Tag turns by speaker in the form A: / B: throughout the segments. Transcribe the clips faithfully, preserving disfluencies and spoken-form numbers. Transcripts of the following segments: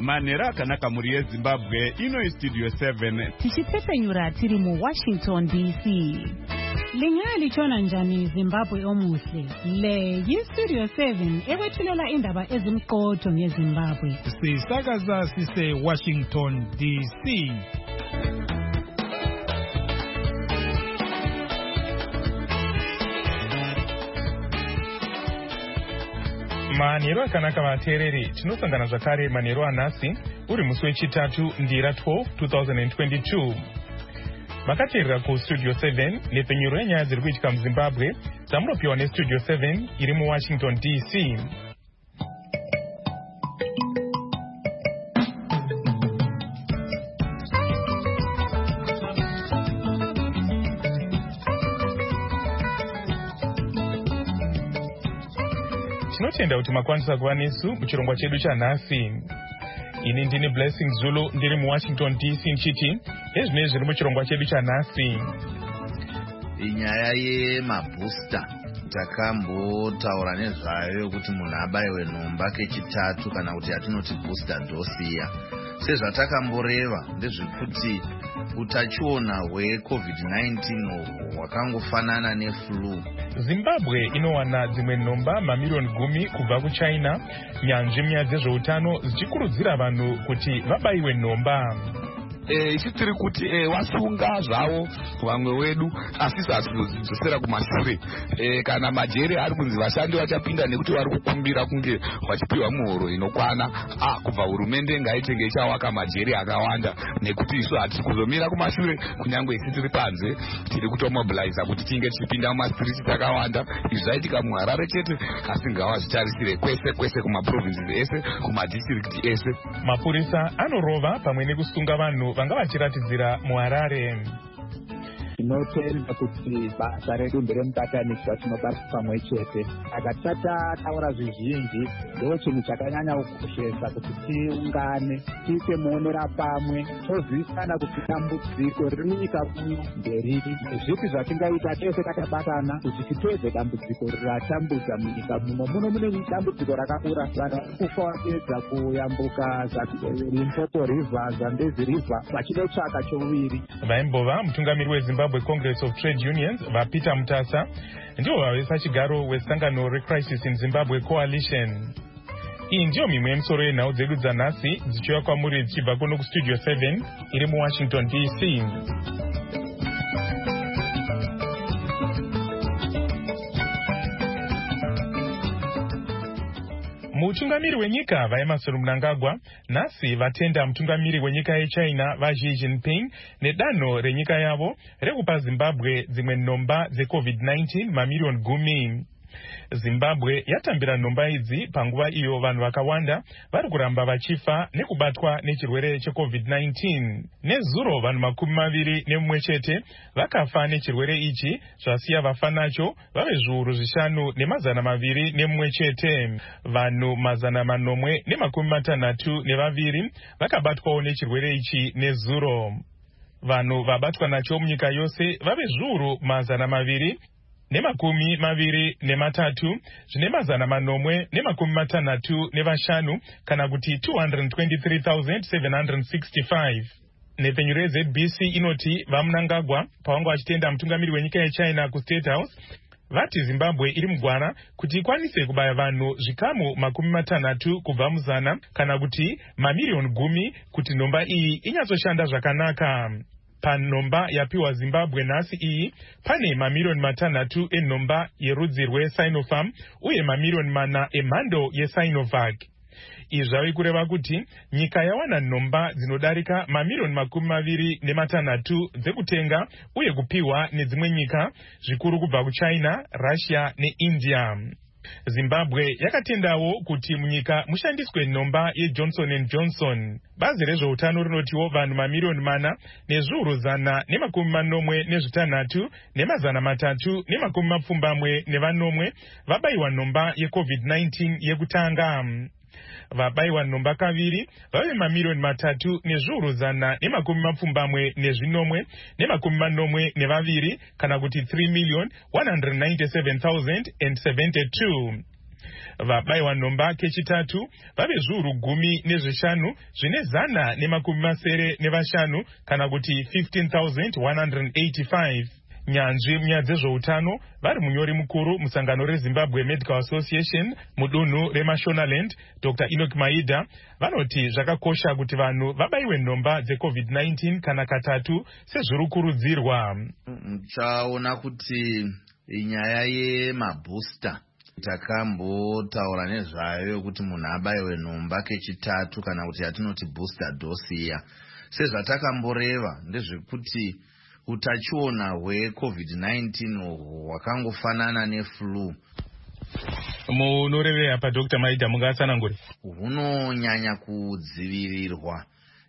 A: Manera akanaka muri Zimbabwe ino studio seven.
B: Tichitepenyura tiri mu Washington D C. Lingali chona njani Zimbabwe omuhle. Le yi studio seven ewethulela indaba ezimqotho ngeZimbabwe.
C: Sisakaza sise Washington D C. Manero akanaka vateereri, tinosangana zvakare manero anhasi uri musi wechitatu ndira twelve twenty twenty-two. Makateerera ku Studio seven nepenyuro yenyaya dziri kuitika muZimbabwe dzamunopiwa neStudio seven iri muWashington D C. Tinotenda kuti makwanisa kuva nesu muchirongwa chedu chanhasi. Ini ndini Blessing Zulu ndiri muWashington D C nchiti ezvinezvi zviri muchirongwa chedu chanhasi.
D: Inyaya yemabooster takambotaura nezvayo kuti munhu abayiwe nhomba kechitatu kana kuti yatinoti booster dose iya. Sezvatakamboreva ndezvekuti utachiona hweCovid nineteen hwakangofanana neflu.
C: Zimbabwe inowana dzimwe nhomba mamiliyoni gumi kubva kuChina, nyanzvi munyaya dzezveutano zichikurudzira vanhu kuti vabayiwe nhomba.
E: Eh ichitiri kuti eh wasunga zvavo vamwe wedu asi sasizosera kumashure eh kana majere ari kunzi vashandi vachapinda nekuti vari kukumbira kunge vachipiwa muhoro inokwana ah kubva hurumende ngaitenge chawaka majere akawanda nekuti isu hatisi kuzomira kumashure kunyangwe isi tiri panze tiri kutomobilize kuti tinge tichipinda mumastriti takawanda izvi zvaitika muHarare chete asi ngawa zvicharisire kwese kwese kumaprovinces ese kumadistrict ese.
C: Mapurisa anorova pamwe nekusunga vanhu vanga vachiratidzira muHarare.
F: Tinotenda kuti basa redu nderemutataniswa tinobata pamwe chete. Akatisata taura zvizhinji ndo chinhu chakanyanya kukoshesa kuti tiungane tiite muonera pamwe tozivisana kuti dambudziko riri munyika muno nderiri, zvipi zvatingaita tese takabatana kuti tipedze dambudziko ratambudza munyika muno. Muno mune dambudziko rakakura, vanhu varikufa vapedza kuyambuka Limpopo River, Zambezi River vachinotsvaka choviri.
C: Vaimbova mutungamiri weZimbabwe Congress of Trade Unions vaPeter Mutasa ndivo vavesa chigaro wesangano reCrisis in Zimbabwe Coalition. Iyi ndiyo mimwe yemisoro yenhau dzedu dzanhasi dzichiuya kwamuri dzichibva kuno kuStudio seven iri muWashington D C. Mutungamiri wenyika vaEmerson Mnangagwa nhasi vatenda mutungamiri wenyika yeChina vaXi Jinping nedanho renyika yavo rekupa Zimbabwe dzimwe nhomba dzeCovid nineteen mamiliyoni gumi. Zimbabwe yatambira nhomba idzi panguva iyo vanhu vakawanda vari kuramba vachifa nekubatwa nechirwere cheCovid nineteen. Nezuro vanhu makumi maviri nemumwe chete vakafa nechirwere ichi zvasiya vafa nacho vave zviuru zvishanu nemazana maviri nemumwe chete. Vanhu mazana manomwe nemakumi matanhatu nevaviri vakabatwawo nechirwere ichi nezuro. Vanhu vabatwa nacho munyika yose vave zviuru mazana maviri nemakumi maviri nematatu zvine mazana manomwe nemakumi matanhatu nevashanu kana kuti two hundred twenty-three thousand seven hundred sixty-five. Nepenyuro yeZ B C inoti vaMnangagwa pavanga vachitenda mutungamiri wenyika yeChina kuState House vati Zimbabwe iri mugwana kuti ikwanise kubaya vanhu zvikamu makumi matanhatu kubva muzana kana kuti mamiliyoni gumi kuti nhomba iyi inyatsoshanda zvakanaka. Panomba yapiwa Zimbabwe nhasi iyi pane mamiliyoni matanhatu enhomba yerudzi rweSinopharm uye mamiliyoni mana emhando yeSinovac. Izvi zvave kureva kuti nyika yawana nhomba dzinodarika mamiliyoni makumi maviri nematanhatu dzekutenga uye kupiwa nedzimwe nyika zvikuru kubva kuChina, Russia neIndia. Zimbabwe yakatendawo kuti munyika mushandiswe nhomba yeJohnson and Johnson. Bazi rezveutano rinotiwo vanhu mamiliyoni mana nezviuru zana nemakumi manomwe nezvitanhatu nemazana matatu nemakumi mapfumbamwe nevanomwe vabayiwa nhomba yeCovid nineteen yekutanga. Vabayiwa nhomba kaviri vave mamiliyoni matatu nezviuru zana nemakumi mapfumbamwe nezvinomwe nemakumi manomwe nevaviri kana kuti three million one hundred ninety-seven thousand seventy-two. Vabayiwa nhomba kechitatu vave zviuru gumi nezvishanu zvine zana nemakumi masere nevashanu kana kuti fifteen thousand one hundred eighty-five. Nyanzvi munyaya dzezveutano vari munyori mukuru musangano reZimbabwe Medical Association mudunhu reMashonaland Doctor Enoch Maida vanoti zvakakosha kuti vanhu vabayiwe nhomba dzecovid nineteen kana katatu sezviri kurudzirwa.
D: Chaona kuti nyaya yemabooster takambotaura nezvayo kuti munhu abayiwe nhomba kechitatu kana kuti yatinoti booster dose iya. Sezvatakamboreva ndezvekuti utachiona hwecovid nineteen hwakangofanana neflu.
C: Munorevera pa Doctor Maida mungatsanangure.
D: Hunonyanya kudzivirirwa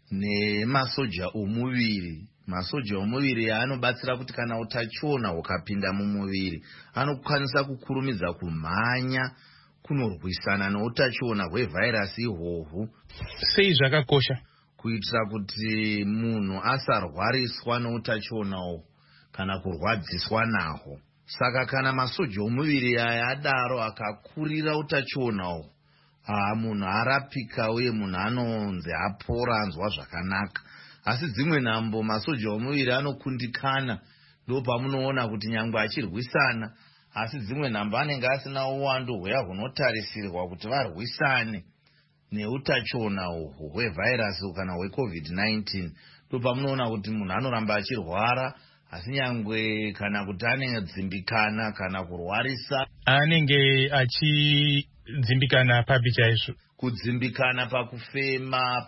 D: nemasoja omuviri. Masoja omuviri anobatsira kuti kana utachiona hukapinda mumuviri anokwanisa kukurumidza kumhanya kunorwisana neutachiona hwevhairasi ihwohwu.
C: Sei zvakakosha?
D: Kuitira kuti munhu asarwariswa neutachiona uhwu kana kurwadziswa nahwo. Saka kana masoja omuviri aya adaro akakurira utachiona uhwu, ah munhu arapika uye munhu anonzi apora, anzwa zvakanaka. Asi dzimwe nhambo masoja omuviri anokundikana, ndo pamunoona kuti nyangwe achirwisana asi dzimwe nhambo anenge asina uwandu hweya hunotarisirwa kuti varwisane neutachiona uhwu hwevhairasi kana hwecovid nineteen. Ndo pamunoona kuti munhu anoramba achirwara asi nyangwe kana kuti anenge dzimbikana kana kurwarisa.
C: Anenge achidzimbikana papi chaizvo?
D: Kudzimbikana pakufema,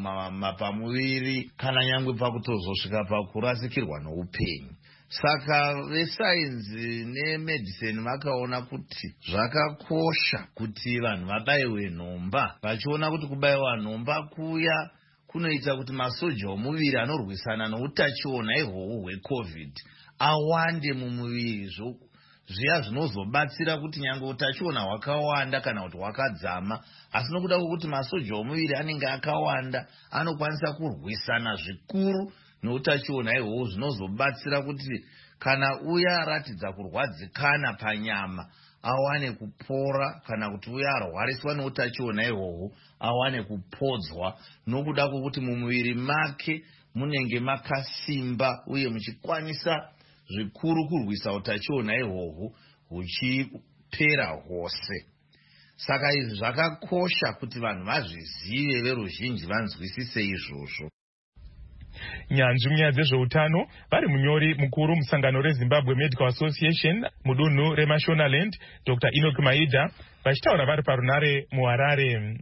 D: pamuviri, kana nyangwe pakutozosvika pakurasikirwa noupenyu. Saka vesainzi nemedicine vakaona kuti zvakakosha kuti vanhu vabayiwe nhomba, vachiona kuti kubayiwa nhomba kuya kunoita kuti masoja omuviri anorwisana noutachiona ihwohwo hwecovid awande mumuviri, zviya zvinozobatsira kuti nyangwe utachiona hwakawanda kana kuti hwakadzama, asi nokuda kwokuti masoja omuviri anenge akawanda anokwanisa kurwisana zvikuru noutachiona ihwohwo, zvinozobatsira kuti kana uya aratidza kurwadzikana panyama awane kupora, kana kuti uya arwariswa neutachiona ihwohwo awane kupodzwa, nokuda kwokuti mumuviri make munenge makasimba uye muchikwanisa zvikuru kurwisa utachiona ihwohwo huchipera hwose. Saka izvi zvakakosha kuti vanhu vazvizive, veruzhinji vanzwisise izvozvo.
C: Nyanzvi munyaya dzezveutano vari munyori mukuru musangano reZimbabwe Medical Association mudunhu reMashonaland Doctor Enoch Maida vachitaura vari parunare muHarare.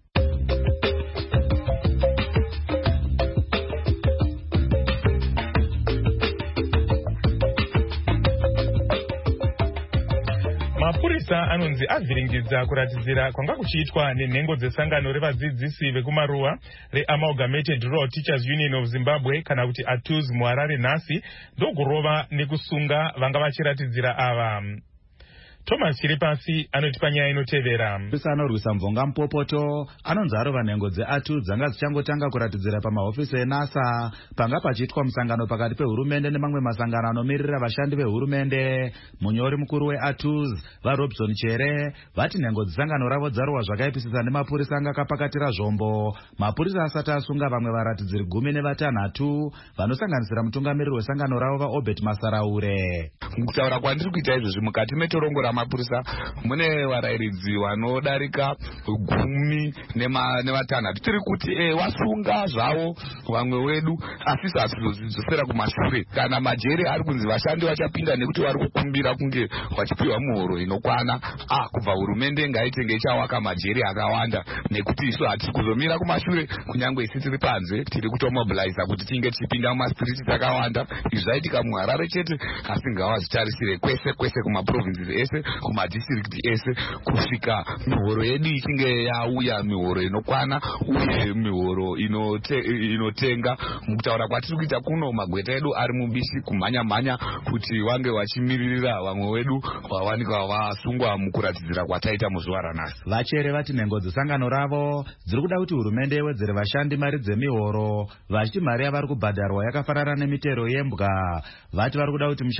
C: Mapurisa anonzi avhiringidza kuratidzira kwanga kuchiitwa nenhengo dzesangano revadzidzisi vekumaruwa reAmalgamated Rural Teachers Union of Zimbabwe kana kuti A T U Z muHarare nhasi ndokurova nekusunga vanga vachiratidzira ava. Thomas Chiripasi anoti panyaya inotevera.
G: Mapurisa anorwisa mvonga mupopoto anonzi arova nhengo dze-A T U Z dzanga dzichangotanga kuratidzira pamahofisi eNASA panga pachiitwa musangano pakati pehurumende nemamwe masangano anomirira vashandi vehurumende. Munyori mukuru we-A T U Z vaRobson Chere vati nhengo dzesangano ravo dzarohwa zvakaipisisa nemapurisa anga akapakatira zvombo. Mapurisa asati asunga vamwe varatidziri gumi nevatanhatu vanosanganisira mutungamiriri wesangano ravo vaObert Masaraure.
E: Kutaura kwandiri kuita izvozvi mukati metorongo ramapurisa mune varairidzi vanodarika gumi nevatanhatu. Tiri kuti e, wasunga zvavo vamwe wedu asi sasizodzosera kumashure. Kana majere ari kunzi vashandi vachapinda nekuti vari kukumbira kunge vachipiwa muhoro inokwana, ah kubva hurumende ngaitenge ichawaka majere akawanda nekuti isu hatisi kuzomira kumashure, kunyange isi tiri panze tiri kutomobiliza kuti tinge tichipinda mumaspiriti takawanda. Izvi zvaitika muHarare chete asi ngawa zvitarisire kwese kwese kumaprovinces ese, kumadistrict ese, kusvika mihoro yedu ichinge yauya, mihoro inokwana uye mihoro inote, inotenga. Mukutaura kwatiri kuita kuno magweta edu ari mubishi kumhanya mhanya kuti wange vachimiririra vamwe wedu vawanikwa vasungwa mukuratidzira kwataita muzuva ranhasi.
G: Vachere vati nhengo dzesangano ravo dziri kuda kuti hurumende yewedzere vashandi mari dzemihoro, vachiti mari yavari kubhadharwa yakafanana nemitero yembwa. Vati vari kuda kuti mushandi wehurumende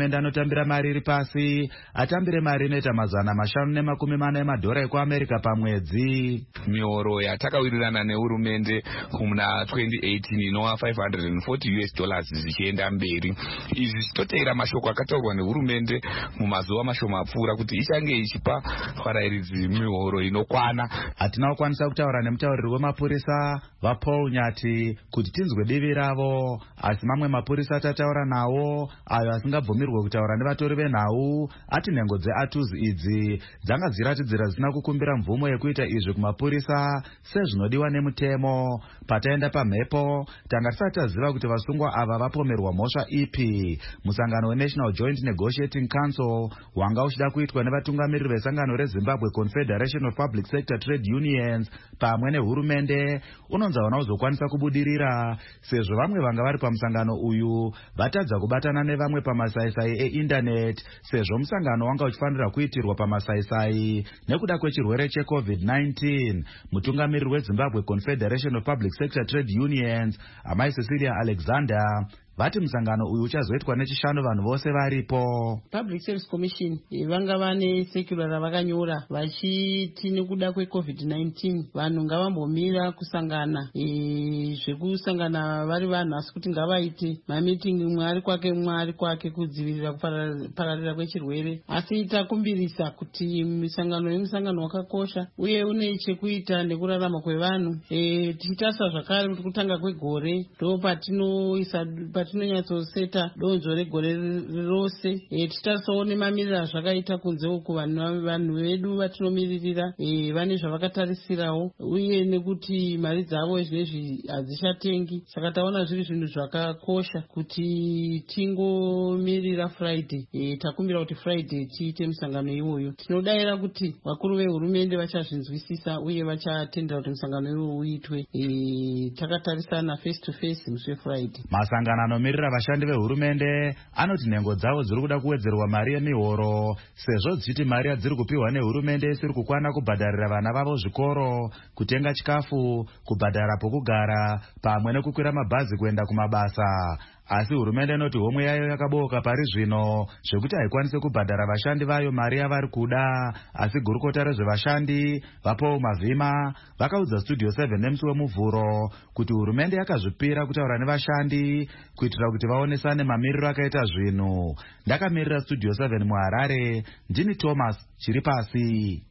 G: ehurumende anotambira mari iri pasi atambire mari inoita mazana mashanu nemakumi mana emadhora ekuamerica pamwedzi.
E: Mihoro yatakawirirana nehurumende kumuna twenty eighteen inova five hundred forty US dollars zvichienda mberi. Izvi zvichitoteera mashoko akataurwa nehurumende mumazuva mashoma apfuura kuti ichange ichipa varairidzi mihoro inokwana.
G: Hatina kukwanisa kutaura nemutauriri wemapurisa vaPaul Nyati kuti tinzwe divi ravo, asi mamwe mapurisa atataura nawo ayo asingabvumirwe kutaura nevatori venhau ati nhengo dzeAtuzi idzi dzanga dziratidzira zvisina kukumbira mvumo yekuita izvi kumapurisa sezvinodiwa nemutemo. Pataenda pamhepo tanga tisati taziva kuti vasungwa ava vapomerwa mhosva ipi. Musangano weNational Joint Negotiating Council wanga uchida kuitwa nevatungamiriri vesangano reZimbabwe Confederation of Public Sector Trade Unions pamwe nehurumende unonzi hauna kuzokwanisa kubudirira sezvo vamwe vanga vari pamusangano uyu vatadza kubatana nevamwe pamasaisai eindaneti sezvo musangano wanga uchifanira kuitirwa pamasaisai nekuda kwechirwere checovid nineteen. Mutungamiriri weZimbabwe Confederation of Public Sector Trade Unions Amai Cecilia Alexander vati musangano uyu uchazoitwa nechishanu vanhu vose varipo.
H: Public Service Commission vanga vane secular ravakanyora vachiti nekuda kwecovid nineteen vanhu ngavambomira kusangana e, zvekusangana vari vanhu asi kuti ngavaite mameeting mumwe ari kwake mumwe ari kwake kudzivirira kupararira kwechirwere. Asi takumbirisa kuti misangano yemusangano wakakosha uye une chekuita nekurarama kwevanhu. E, tichitarisa zvakare kuti kutanga kwegore ndo patinoisa patinonyatsoseta donzvo regore rose. E, tichitarisawo nemamiriro zvakaita kunze uku vanhu vedu vatinomiririra e, vane zvavakatarisirawo uye nekuti mari dzavo zvinezvi hadzichatengi. Saka taona zviri zvinhu zvakakosha kuti tingomirira Friday. E, takumbira kuti Friday tiite musangano iwoyo. Tinodayira kuti vakuru vehurumende vachazvinzwisisa uye vachatendera kuti musangano iwoyo uitwe. E, takatarisana face to face musi weFriday.
G: Masangano anomirira vashandi vehurumende anoti nhengo dzavo dziri kuda kuwedzerwa mari yemihoro sezvo dzichiti mari yadziri kupiwa nehurumende isiri kukwana kubhadharira vana vavo zvikoro, kutenga chikafu, kubhadhara pokugara pamwe nekukwira mabhazi kuenda kumabasa. Asi hurumende inoti homwe yayo yakabooka pari zvino zvekuti haikwanise kubhadhara vashandi vayo mari yavari kuda. Asi gurukota rezvevashandi vaPaul Mavhima vakaudza Studio seven nemusi wemuvhuro kuti hurumende yakazvipira kutaura nevashandi kuitira kuti vaonesane mamiriro akaita zvinhu. Ndakamirira Studio seven muHarare, ndini Thomas Chiripasi.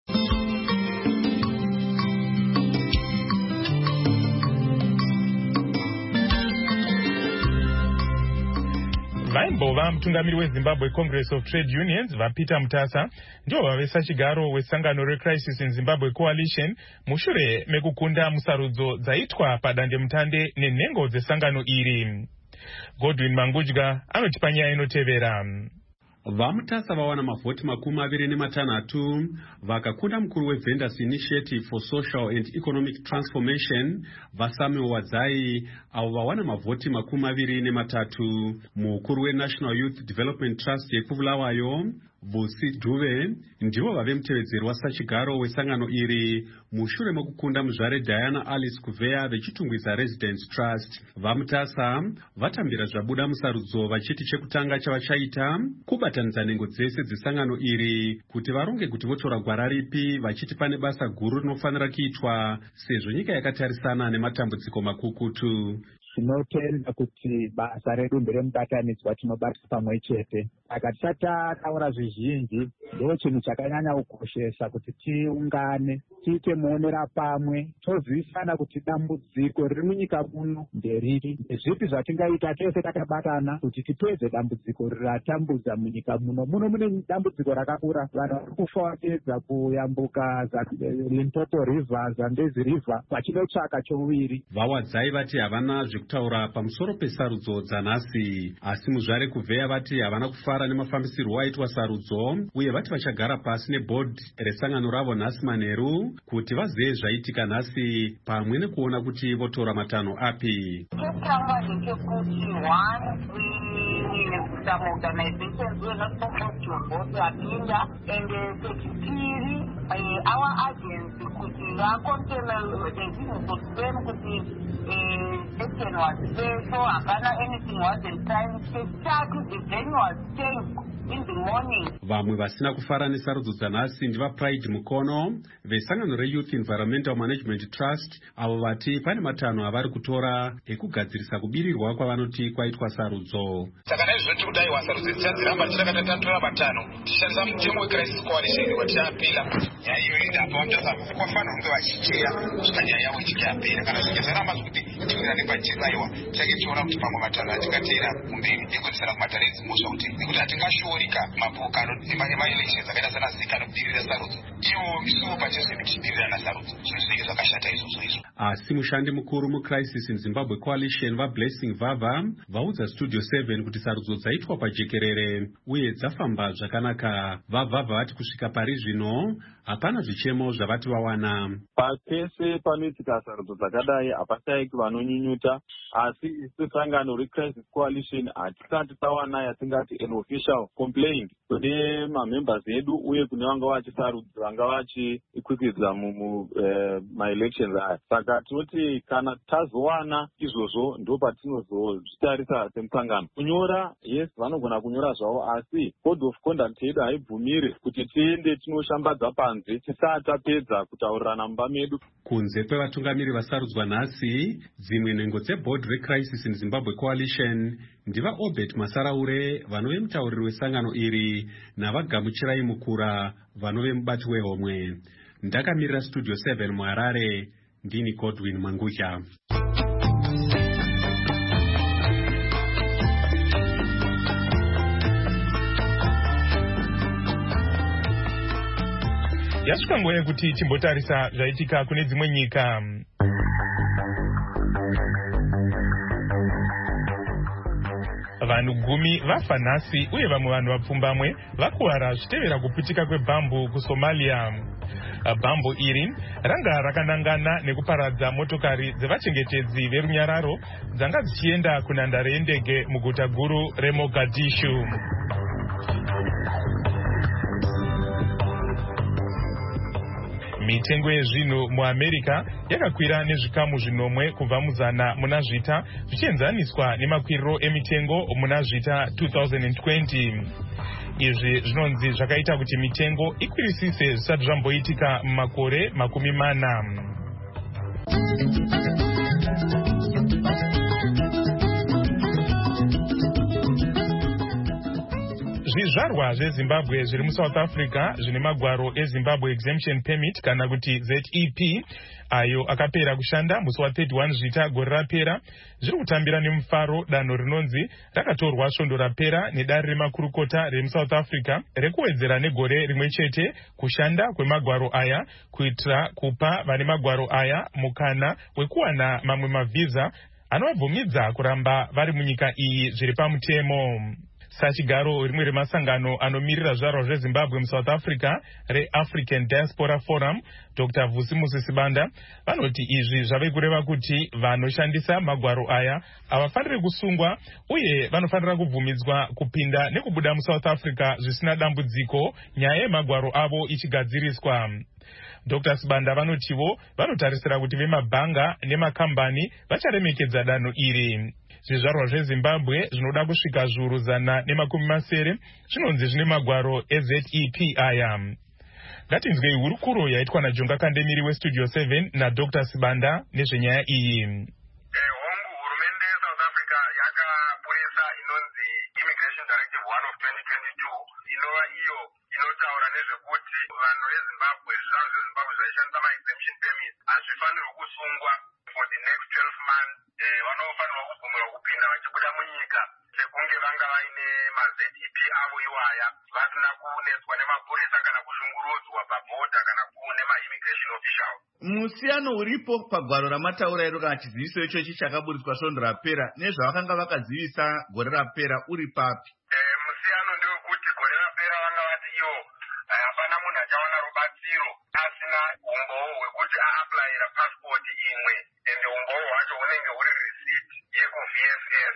C: vaimbova mutungamiri weZimbabwe Congress of Trade Unions vaPeter Mutasa ndio vavesa chigaro wesangano reCrisis in Zimbabwe Coalition mushure mekukunda musarudzo dzaitwa padandemutande nenhengo dzesangano iri. Godwin Mangudya anotipa nyaya inotevera.
I: VaMutasa vawana mavhoti makumi maviri nematanhatu vakakunda mukuru weVendors Initiative for Social and Economic Transformation vaSamuel Wadzai avo vawana mavhoti makumi maviri nematatu. Mukuru weNational Youth Development Trust yekubulawayo Vusi Dhuve ndivo vave mutevedzeri wasachigaro wesangano iri mushure mekukunda muzvare Diana Alice Kuveya vechitungwiza Residence Trust. VaMutasa vatambira zvabuda musarudzo vachiti chekutanga chavachaita kubatanidza nhengo dzese dzesangano iri kuti varonge kuti votora gwara ripi vachiti pane basa guru rinofanira kuitwa sezvo nyika yakatarisana nematambudziko makukutu.
F: Tinotenda kuti basa redu nderemubatanidzwa tinobatisa pamwe chete. Saka tisati taura zvizhinji ndo chinhu chakanyanya kukoshesa kuti tiungane tiite muonera pamwe tozivisana kuti dambudziko riri munyika muno nderiri, zvipi zvatingaita tese takabatana kuti tipedze dambudziko ratambudza munyika muno. Muno mune dambudziko rakakura, vanhu vari kufa vapedza kuyambuka Limpopo River, Zambezi River vachinotsvaka chowiri.
I: VaWadzai vati havana zvekutaura pamusoro pesarudzo dzanhasi, asi muzvare Kuveya vati havana kufara nemafambisirwo aitwa sarudzo uye vati vachagara pasi nebhodhi resangano ravo nhasi manheru kuti vazive zvaitika nhasi pamwe nekuona kuti votora matanho api.
J: in some organizations we're not supposed to vote apinda, and sechipiri our agents kuti vakontela zvinhu zvoswenu kuti election was fair, so hapana anything wasn't signed. Chechitatu, the venue was changed in the morning.
I: Vamwe vasina kufara nesarudzo dzanhasi ndiva Pride Mukono vesangano reYouth Environmental Management Trust, avo vati pane matanho avari kutora ekugadzirisa kubirirwa kwavanoti kwaitwa sarudzo.
K: Saka naizvozvo tiri kudaiwa sarudzo dzichadziramba tichakatatantora matanho tichishandisa mutemo weCrisis Coalition watichapira nyaya iyoyo ndapavamutasa kwafanira kunge vachicheya kusvika nyaya yavo ichikapera. Kana zvinge zvaramba zvekuti tiwira nepachiraiwa tichake tichiona kuti pamwe matanho atingateera kumberi ekudzisana kumatanho edzimhosva kuti nekuti hatingashoorika mapoka emaelections akaita sana zika nokudirira sarudzo iwo isuwo pachesu kutidirira nasarudzo zvinhu zvinenge zvakashata izvozvo izvo.
I: Asi mushandi mukuru muCrisis in Zimbabwe Coalition vaBlessing Vava vaudza Studio seven kuti sarudzo dzaitwa pajekerere uye dzafamba zvakanaka. Vavava vati kusvika pari zvino hapana zvichemo zvavati vawana.
L: Pese panoitika sarudzo dzakadai hapashaiki vanonyunyuta, asi isu sangano reCrisis Coalition hatisati tawana yatingati an official complaint kune mamembers edu uye kune vanga vachisarudza vanga vachikwikwidzwa mumaelections aya. Saka tinoti kana tazowana izvozvo ndo patinozozvitarisa semusangano. Kunyora, yes, vanogona kunyora zvavo, asi code of conduct yedu haibvumiri kuti tiende tinoshambadza panze tisati tapedza kutaurirana mumba medu.
I: Kunze kwevatungamiri vasarudzwa nhasi, dzimwe nhengo dzeboard reCrisis in Zimbabwe Coalition ndiva Obert Masaraure vanove mutauriri wesangano iri navagamuchirai mukura vanove mubati wehomwe. Ndakamirira Studio seven muHarare, ndini Godwin Mangudya.
C: Yasvika nguva yekuti timbotarisa zvaitika kune dzimwe nyika. Vanhu gumi vafa nhasi uye vamwe vanhu vapfumbamwe vakuwara zvichitevera kuputika kwebhambu kuSomalia. Bhambu iri ranga rakanangana nekuparadza motokari dzevachengetedzi verunyararo dzanga dzichienda kunhandare yendege muguta guru reMogadishu. Mitengo yezvinhu muAmerica yakakwira nezvikamu zvinomwe kubva muzana muna zvita zvichienzaniswa nemakwiriro emitengo muna zvita two thousand twenty. Izvi zvinonzi zvakaita kuti mitengo ikwirisise zvisati zvamboitika mumakore makumi mana. Zvizvarwa zveZimbabwe zviri muSouth Africa zvine magwaro eZimbabwe Exemption Permit kana kuti Z E P ayo akapera kushanda musi wa thirty-one zvita gore rapera zviri kutambira nemufaro danho rinonzi rakatorwa svondo rapera nedare remakurukota remuSouth Africa rekuwedzera negore rimwe chete kushanda kwemagwaro aya kuitira kupa vane magwaro aya mukana wekuwana mamwe mavhiza anovabvumidza kuramba vari munyika iyi zviri pamutemo. Sachigaro rimwe remasangano anomirira zvaro zveZimbabwe muSouth Africa reAfrican Diaspora Forum, Doctor Vusimusi Sibanda, vanoti izvi zvave kureva kuti vanoshandisa magwaro aya havafaniri kusungwa uye vanofanira kubvumidzwa kupinda nekubuda muSouth Africa zvisina dambudziko nyaya yemagwaro avo ichigadziriswa. Doctor Sibanda vanotivo vanotarisira kuti vemabhanga nemakambani vacharemekedza danho iri. Zvizvarwa zveZimbabwe zvinoda kusvika zviuru zana nemakumi masere zvinonzi zvine magwaro eZ E P aya. Ngatinzwei hurukuro yaitwa naJonga Kandemiri weStudio seven naDoctor Sibanda nezvenyaya iyi.
K: Hongu hurumende yeSouth Africa yakabudisa inonzi Immigration Directive one of twenty twenty-two inova iyo inotaura nezvekuti vanhu veZimbabwe zvizvarwa zveZimbabwe zvaishandisa ma-exemption permit hazvifanirwi kusungwa for the next twelve months. Vanofanirwa kubvumirwa kupinda vachibuda munyika sekunge vanga vaine ma-Z E P avo iwaya vasina kunetswa nemapurisa kana kushungurudzwa pabhodha kana kune ma-immigration official.
D: Musiyano uripo pagwaro ramataura iro kana chiziviso ichochi chakaburitswa svondo rapera nezvavakanga vakazivisa gore rapera uri papi?
K: Musiyano ndewekuti gore rapera vanga vati ivo hapana munhu achawana rubatsiro asina umboo hwekuti aaplayira passport imwe, ende umboo hwacho hunenge huri receipt yekuV F S.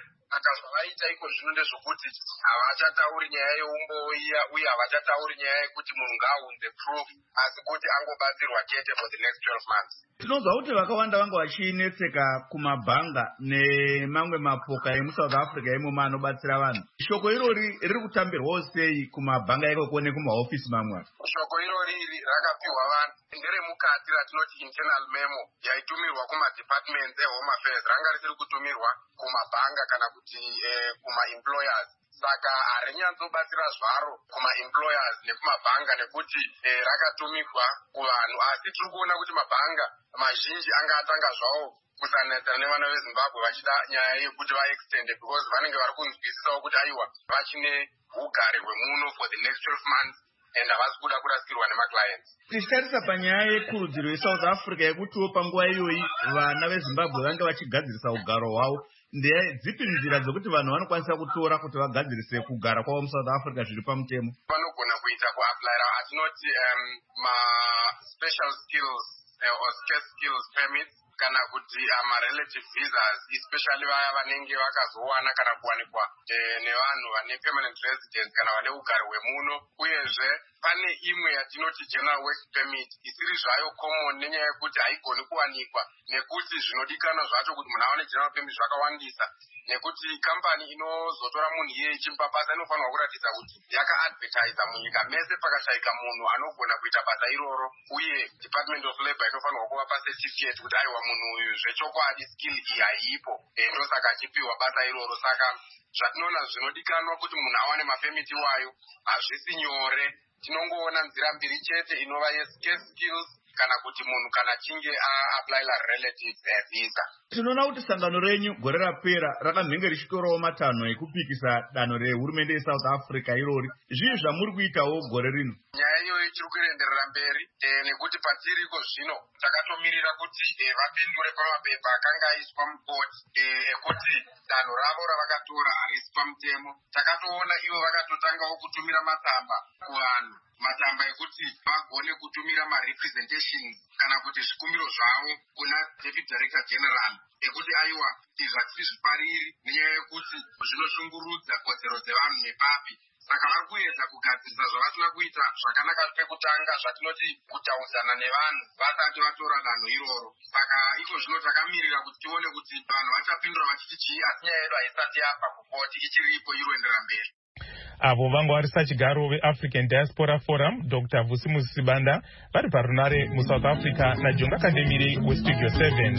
K: saka zvavaita iko zvino ndezvokuti havachatauri nyaya yeumboiya uye havachatauri nyaya yekuti munhu ngaaunze proof, asi kuti angobatsirwa chete for the next twelve months.
M: Tinozwa kuti vakawanda vanga vachinetseka kumabhanga nemamwe mapoka emusouth Africa imomo anobatsira vanhu. Shoko irori riri kutambirwawo sei kumabhanga ikoko nekumahofisi mamwe?
K: Shoko irori rakapiwa vanhu nderemukati ratinoti internal memo yaitumirwa kumadepartments ehome affairs, ranga risiri kutumirwa kumabhanga kana kuti eh, kuma-employers. Saka harinyatsobatsira zvaro kuma-employers nekumabhanga nekuti eh, rakatumirwa kuvanhu, asi tiri kuona kuti mabhanga mazhinji anga atanga zvawo kusanetsana nevana veZimbabwe vachida nyaya yekuti vaextende, because vanenge vari kunzwisisawo kuti aiwa vachine ugare hwemuno for the next twelve months and havasi kuda kurasikirwa nemaclients.
M: Tichitarisa panyaya yekurudziro yeSouth Africa yekutiwo panguva iyoyi vana veZimbabwe vange vachigadzirisa ugaro hwavo, ndedzipi nzira dzokuti vanhu vanokwanisa kutora kuti vagadzirise kugara kwavo muSouth Africa zviri pamutemo?
K: Vanogona kuita kuapplyra atinoti um, ma-special skills uh, or scarce skills permits kana kuti ama-relative visas, especially vaya vanenge vakazowana kana kuwanikwa eh, nevanhu vane permanent residence kana vane ugaro hwemuno. Uyezve pane imwe yatinoti general work permit isiri zvayo common nenyaya yekuti haigoni kuwanikwa, nekuti zvinodikanwa zvacho kuti munhu awane general permit zvakawandisa, nekuti kambani inozotora munhu iye ichimupa basa inofanirwa kuratidza kuti yakaadvertisa munyika mese pakashayika munhu anogona kuita basa iroro, uye Department of Labour inofanirwa kuvapa certificate kuti aiwa munhu uyu zvechokwadi skill iyi haipo, ndosaka achipiwa basa iroro. Saka zvatinoona zvinodikanwa kuti munhu awane mapemiti iwayo hazvisi nyore. Tinongoona nzira mbiri chete, inova ye-scarce skills kana kuti munhu kana achinge a-applyla relative visa.
M: Tinoona kuti sangano renyu gore rapera rakamhenge richitorawo matanho ekupikisa danho rehurumende yeSouth Africa irori. Zvii zvamuri kuitawo gore rino?
K: Nyaya iyoyo ichiri kuenderera mberi e, nekuti patiriko zvino takatomirira kuti e, vapindure pamapepa akanga aiswa mukoti ekuti e, danho ravo ravakatora harisi pamutemo. Takatoona ivo vakatotangawo kutumira matsamba kuvanhu, matsamba ekuti vagone kutumira ma-representations kana kuti zvikumbiro zvavo kuna Deputy Director General ekuti aiwa izvi hatisi zvipariri nenyaya yekuti zvinoshungurudza kodzero dzevanhu nepapi. Saka vari kuedza kugadzirisa zvavasina kuita zvakanaka pekutanga, zvatinoti kutaudzana nevanhu vasati vatora danho iroro. Saka iko zvino takamirira kuti tione kuti vanhu vachapindura vachiti chii, asi nyaya yedu haisati yabva kukoti, ichiripo iroendera mberi.
C: Avo vanga vari sachigaro veAfrican Diaspora Forum Doctor Vusimusi Sibanda vari parunare muSouth Africa naJonga Kandemiri weStudio seven.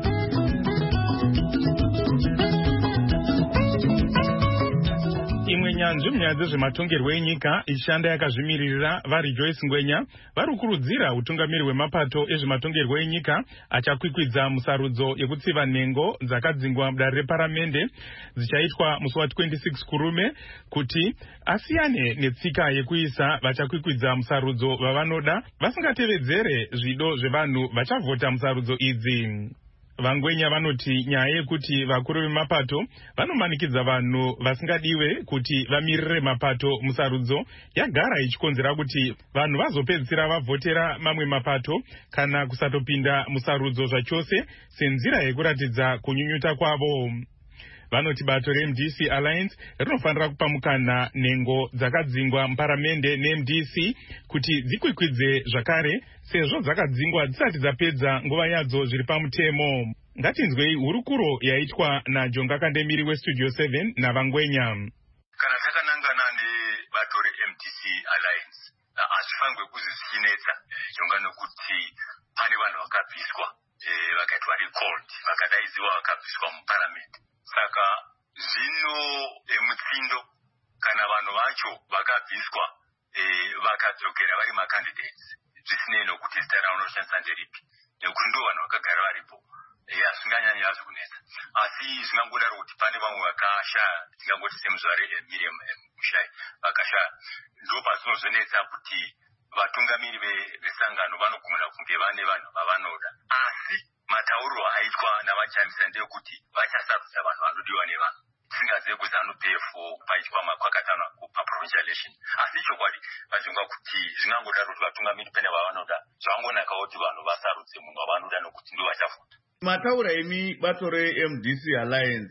C: Imwe nyanzvi munyaya dzezvematongerwo enyika ishanda yakazvimiririra vari Joyce Ngwenya vari kukurudzira utungamiri hwemapato ezvematongerwo enyika achakwikwidza musarudzo yekutsiva nhengo dzakadzingwa mudare reparamende dzichaitwa musi wa26 kurume kuti asiyane netsika yekuisa vachakwikwidza musarudzo vavanoda vasingatevedzere zvido zvevanhu vachavhota musarudzo idzi. Vangwenya vanoti nyaya yekuti vakuru vemapato vanomanikidza vanhu vasingadiwe kuti vamirire mapato musarudzo yagara ichikonzera kuti vanhu vazopedzisira vavhotera mamwe mapato kana kusatopinda musarudzo zvachose senzira yekuratidza kunyunyuta kwavo. Vanoti bato reM D C Alliance rinofanira kupa mukana nhengo dzakadzingwa muparamende neM D C kuti dzikwikwidze zvakare sezvo dzakadzingwa dzisati dzapedza nguva yadzo zviri pamutemo. Ngatinzwei hurukuro yaitwa naJonga Kandemiri weStudio seven naVangwenya.
N: Kana takanangana nebato reM D C Alliance hazvifangwe kuzi zvichinetsa chonga nokuti pane vanhu vakabviswa vakaitwa recalled, vakadaidziwa vakabviswa muparamende. Saka zvino emutsindo kana vanhu vacho vakabviswa vakadzokera vari macandidates zvisinei nokuti zita ravo rinoshandisa nderipi, nekuti ndo vanhu vakagara varipo, hazvinganyanyi hazvo kunetsa. Asi zvingangodaro kuti pane vamwe vakashaya, tingangoti semuzvare Miriam Mushai vakashaya, ndo pazvinozonetsa kuti vatungamiri vesangano vanogona kunge vane vanhu vavanoda, asi matauro aitwa navachamisa ndeyekuti vachasarudza vanhu vanodiwa nevanhu, tisingazive kuti anopefo paitwa makwakatana paprovincial election. Asi chokwadi vachonga kuti zvingangodaro kuti vatungamiri pene vavanoda zvangonakawo kuti vanhu vasarudze munhu wavanoda nokuti ndo vachavhota.
M: Mataura imi bato reM D C Alliance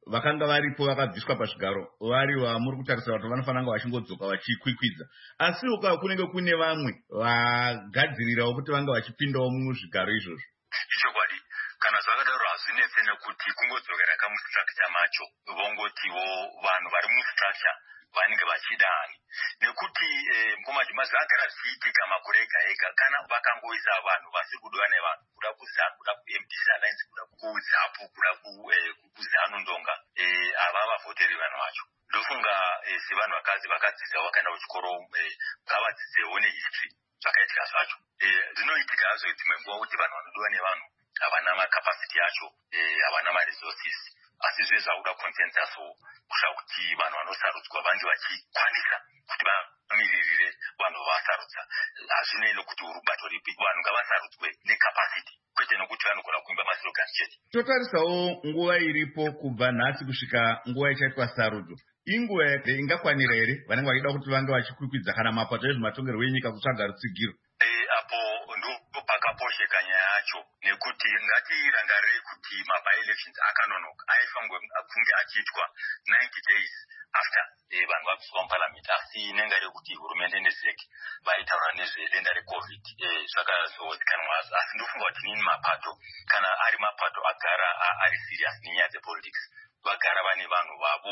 M: vakanga varipo vakabviswa pazvigaro vari vamuri kutarisira kuti vanofanira kunge vachingodzoka vachikwikwidza, asi uka kunenge kune vamwe vagadzirirawo kuti vanga vachipindawo muzvigaro izvozvo.
N: Chokwadi, kana zvakadaro hazvinetse nekuti kungodzokera kamustructure macho vongotiwo vanhu vari mustructure vanenge vachidani, nekuti mukoma chimazi agara zvichiitika makore ega ega kana vakangoisa vanhu vasiri kudiwa nevanhu kuda kuzanu kuda ku-M D C Alliance kuda kuzapu kuda kuzanu ndonga ava vavhoteri vanhu vacho. Ndofunga sevanhu vakadzi vakadzidzira vakaenda kuchikoro ngavadzidzewo nehistory zvakaitika zvacho. Zvinoitika hazvo dzimwe nguva kuti vanhu vanodiwa nevanhu havana makapasiti yacho, havana maresources, asi zvezvo vakuda consensus kusha kuti vanhu vanosarudzwa vange vachikwanisa kuti vamiririre vanhu vavasarudza. Hazvinei nokuti urubato ripi, vanhu ngavasarudzwe necapacity kwete nokuti vanogona kuimba maslogans chete.
M: Totarisawo nguva iripo kubva nhasi kusvika nguva ichaitwa sarudzo, inguva ingakwanira here vanenge vachida kuti vange vachikwikwidza kana mapato ezvematongerwo enyika kutsvaga rutsigiro?
N: Apo ndo pakaposheka nyaya yacho, nekuti ngatirangarire kuti maby-elections akanonoka aifanirwa kunge achiitwa ninety days after vanhu vabviswa muparliament, asi nenga rekuti hurumende nezek vaitaura nezvedenda recovid zvakazozikanwa, asi ndofunga kuti nini mapato kana ari mapato agara ari serious nenyaya dzepolitics vagara vane vanhu vavo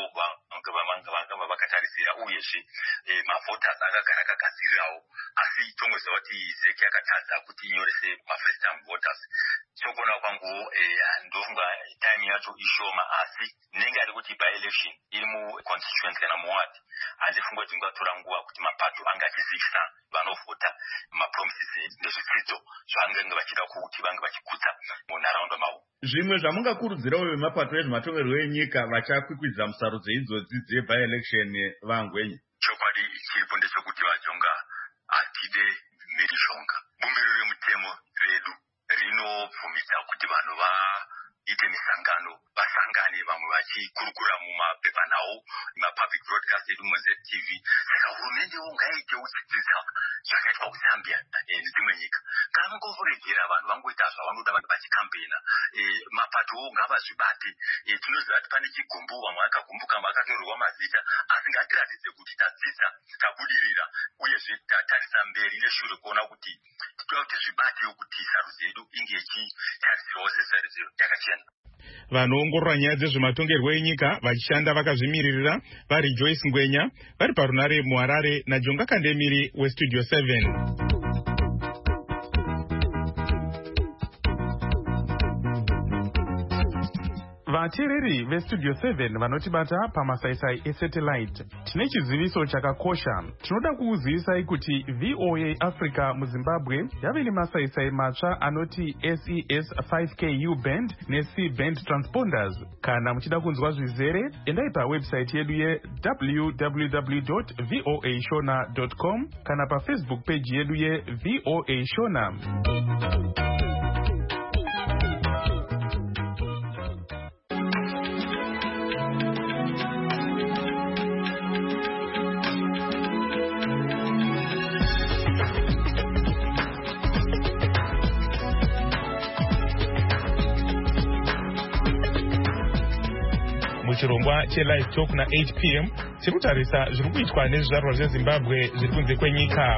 N: vanga vakatarisira, uyezve mavhoters akagara akagadzirirawo, asi tongoziva kuti zek yakatadza kuti inyorese mafirst time voters. Chokuona kwangu ndofunga time yacho ishoma, asi nenga ari kuti by-election iri muconstituency kana muward, handifunga kuti ingatora nguva kuti mapato anga achizivisa vanovhota mapromises nezvitsidzo zvavange vachida kuti vange vachikudza munharaunda mavo.
M: Zvimwe zvamungakurudzirawo vemapato ezvematongerwo enyika vachakwikwidza musarudzo idzodzi dze-by-election vangwenye?
N: Chokwadi chiripo ndechekuti vajonga atide mhirizhonga. Bumbiro remutemo redu rinobvumidza kuti vanhu vaite misangano, vasangane, vamwe vachikurukura mumapepanhau, mapublic broadcast edu muZ T V. Saka hurumendewo ngaitewo chidzidzisa zvakaitwa kuZambia nedzimwe nyika. Kana mungoregera vanhu vangoita zvavanoda vachikambena, mapatowo ngavazvibate. Tinoziva kuti pane chigumbu, vamwe vakagumbuka vakatorerwa mazita, asi ngatiratidze kuti tadzidza, tabudirira, uyezve tatarisa mberi neshure kuona kuti titoda kuti zvibatewo kuti sarudzo yedu inge ichitarisirwawo sesarudzo yakachena.
C: Vanoongorora nyaya dzezvematongerwo enyika vachishanda vakazvimiririra vari Joyce Ngwenya vari parunare muHarare naJonga Kandemiri weStudio seven. Vateereri veStudio seven vanotibata pamasaisai esatellite, tine chiziviso chakakosha. Tinoda kukuzivisai kuti V O A Africa muZimbabwe yave nemasaisai matsva anoti S E S five K U band neC band transponders. Kana muchida kunzwa zvizere, endai pawebsite yedu ye w w w dot voa shona dot com kana pafacebook page yedu ye V O A Shona. Muchirongwa che-live talk na eight p m chikutarisa zviri kuitwa nezvizvarwa zveZimbabwe zviri kunze kwenyika.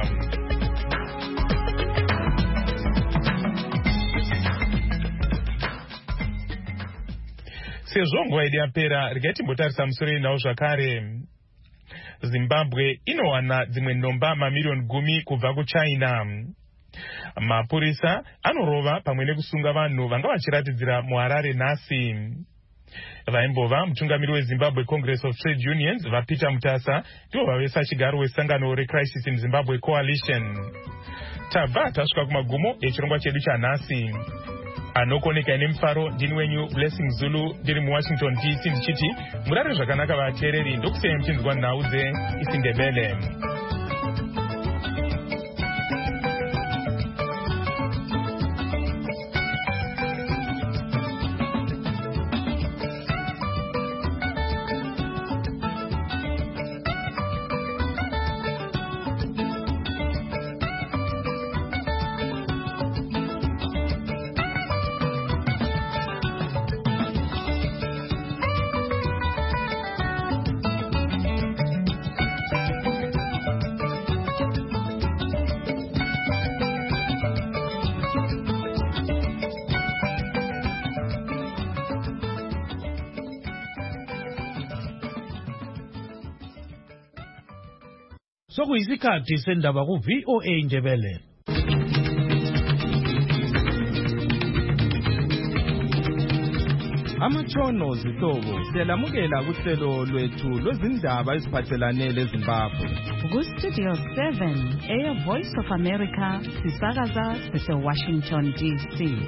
C: Sezvo nguva yedu yapera, regai timbotarisa musoro nawo zvakare. Zimbabwe inowana dzimwe nhomba mamiliyoni gumi kubva kuChina. Mapurisa anorova pamwe nekusunga vanhu vanga vachiratidzira muHarare nhasi. Vaimbova mutungamiri weZimbabwe Congress of Trade Unions vaPeter Mutasa ndivo vavesa chigaro wesangano reCrisis in Zimbabwe Coalition. Tabva tasvika kumagumo echirongwa chedu chanhasi. Anokoneka nemufaro ndini wenyu Blessing Zulu ndiri muWashington D C ndichiti murare zvakanaka vateereri, ndokusiyai muchinzwa nhau dzeIsiNdebele.
O: sokuyisikhathi sendaba ku-V O A Ndebele.
P: Amatshono zihlobo siyalamukela kuhlelo lwethu lwezindaba eziphathelane leZimbabwe.
B: Ku-Studio seven, Air Voice of America, sisakaza sise-Washington D C.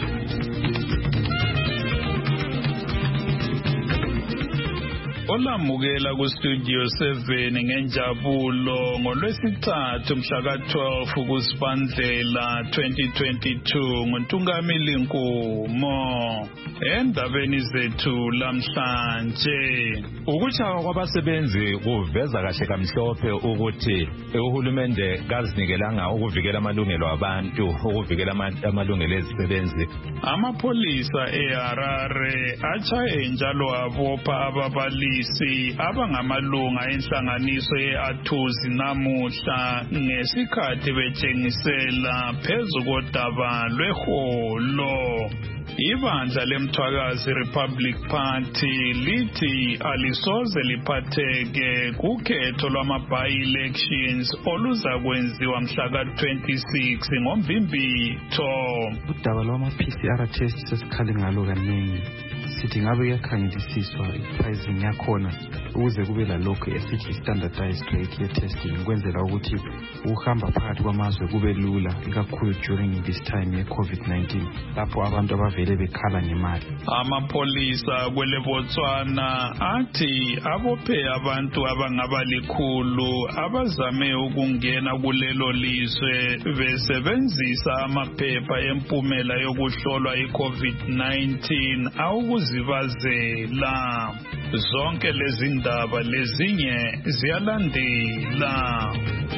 Q: Olamukela ku-Studio seven ngenjabulo ngolwesithathu mhla ka-twelve kuSibandlela twenty twenty-two nguNtungamili Nkumo. Endabeni zethu lamhlanje,
R: ukuchaywa kwabasebenzi kuveza kahle kamhlophe ukuthi uhulumende kazinikelanga ukuvikela amalungelo abantu, ukuvikela amalungelo ezisebenzi.
Q: Amapolisa eHarare achaye njalo abopha ababalisi abangamalunga enhlanganiso ye-Athuzi namuhla ngesikhathi betshengisela phezu kodaba lweholo. Ibandla lemthwakazi Republic Party lithi alisoze liphatheke kukhetho lwama-by-elections oluza kwenziwa mhla ka-twenty-six ngoMvimbitho.
S: Udaba lwama-P C R test sesikhale ngalo kaningi. Sithi ngabe kuyakhangelisiswa i-pricing yakhona ukuze kube lalokho esithi standardized rate ye-testing ukwenzela ukuthi ukuhamba phakathi kwamazwe kube lula, ikakhulu during this time ye-COVID nineteen lapho abantu abavele bekhala ngemali.
Q: Amapolisa kwele Botswana athi abophe abantu abangaba likhulu abazame ukungena kulelo lizwe besebenzisa amaphepha empumela yokuhlolwa i-COVID nineteen awukuzibazela. Zonke lezi ndaba lezinye ziyalandela.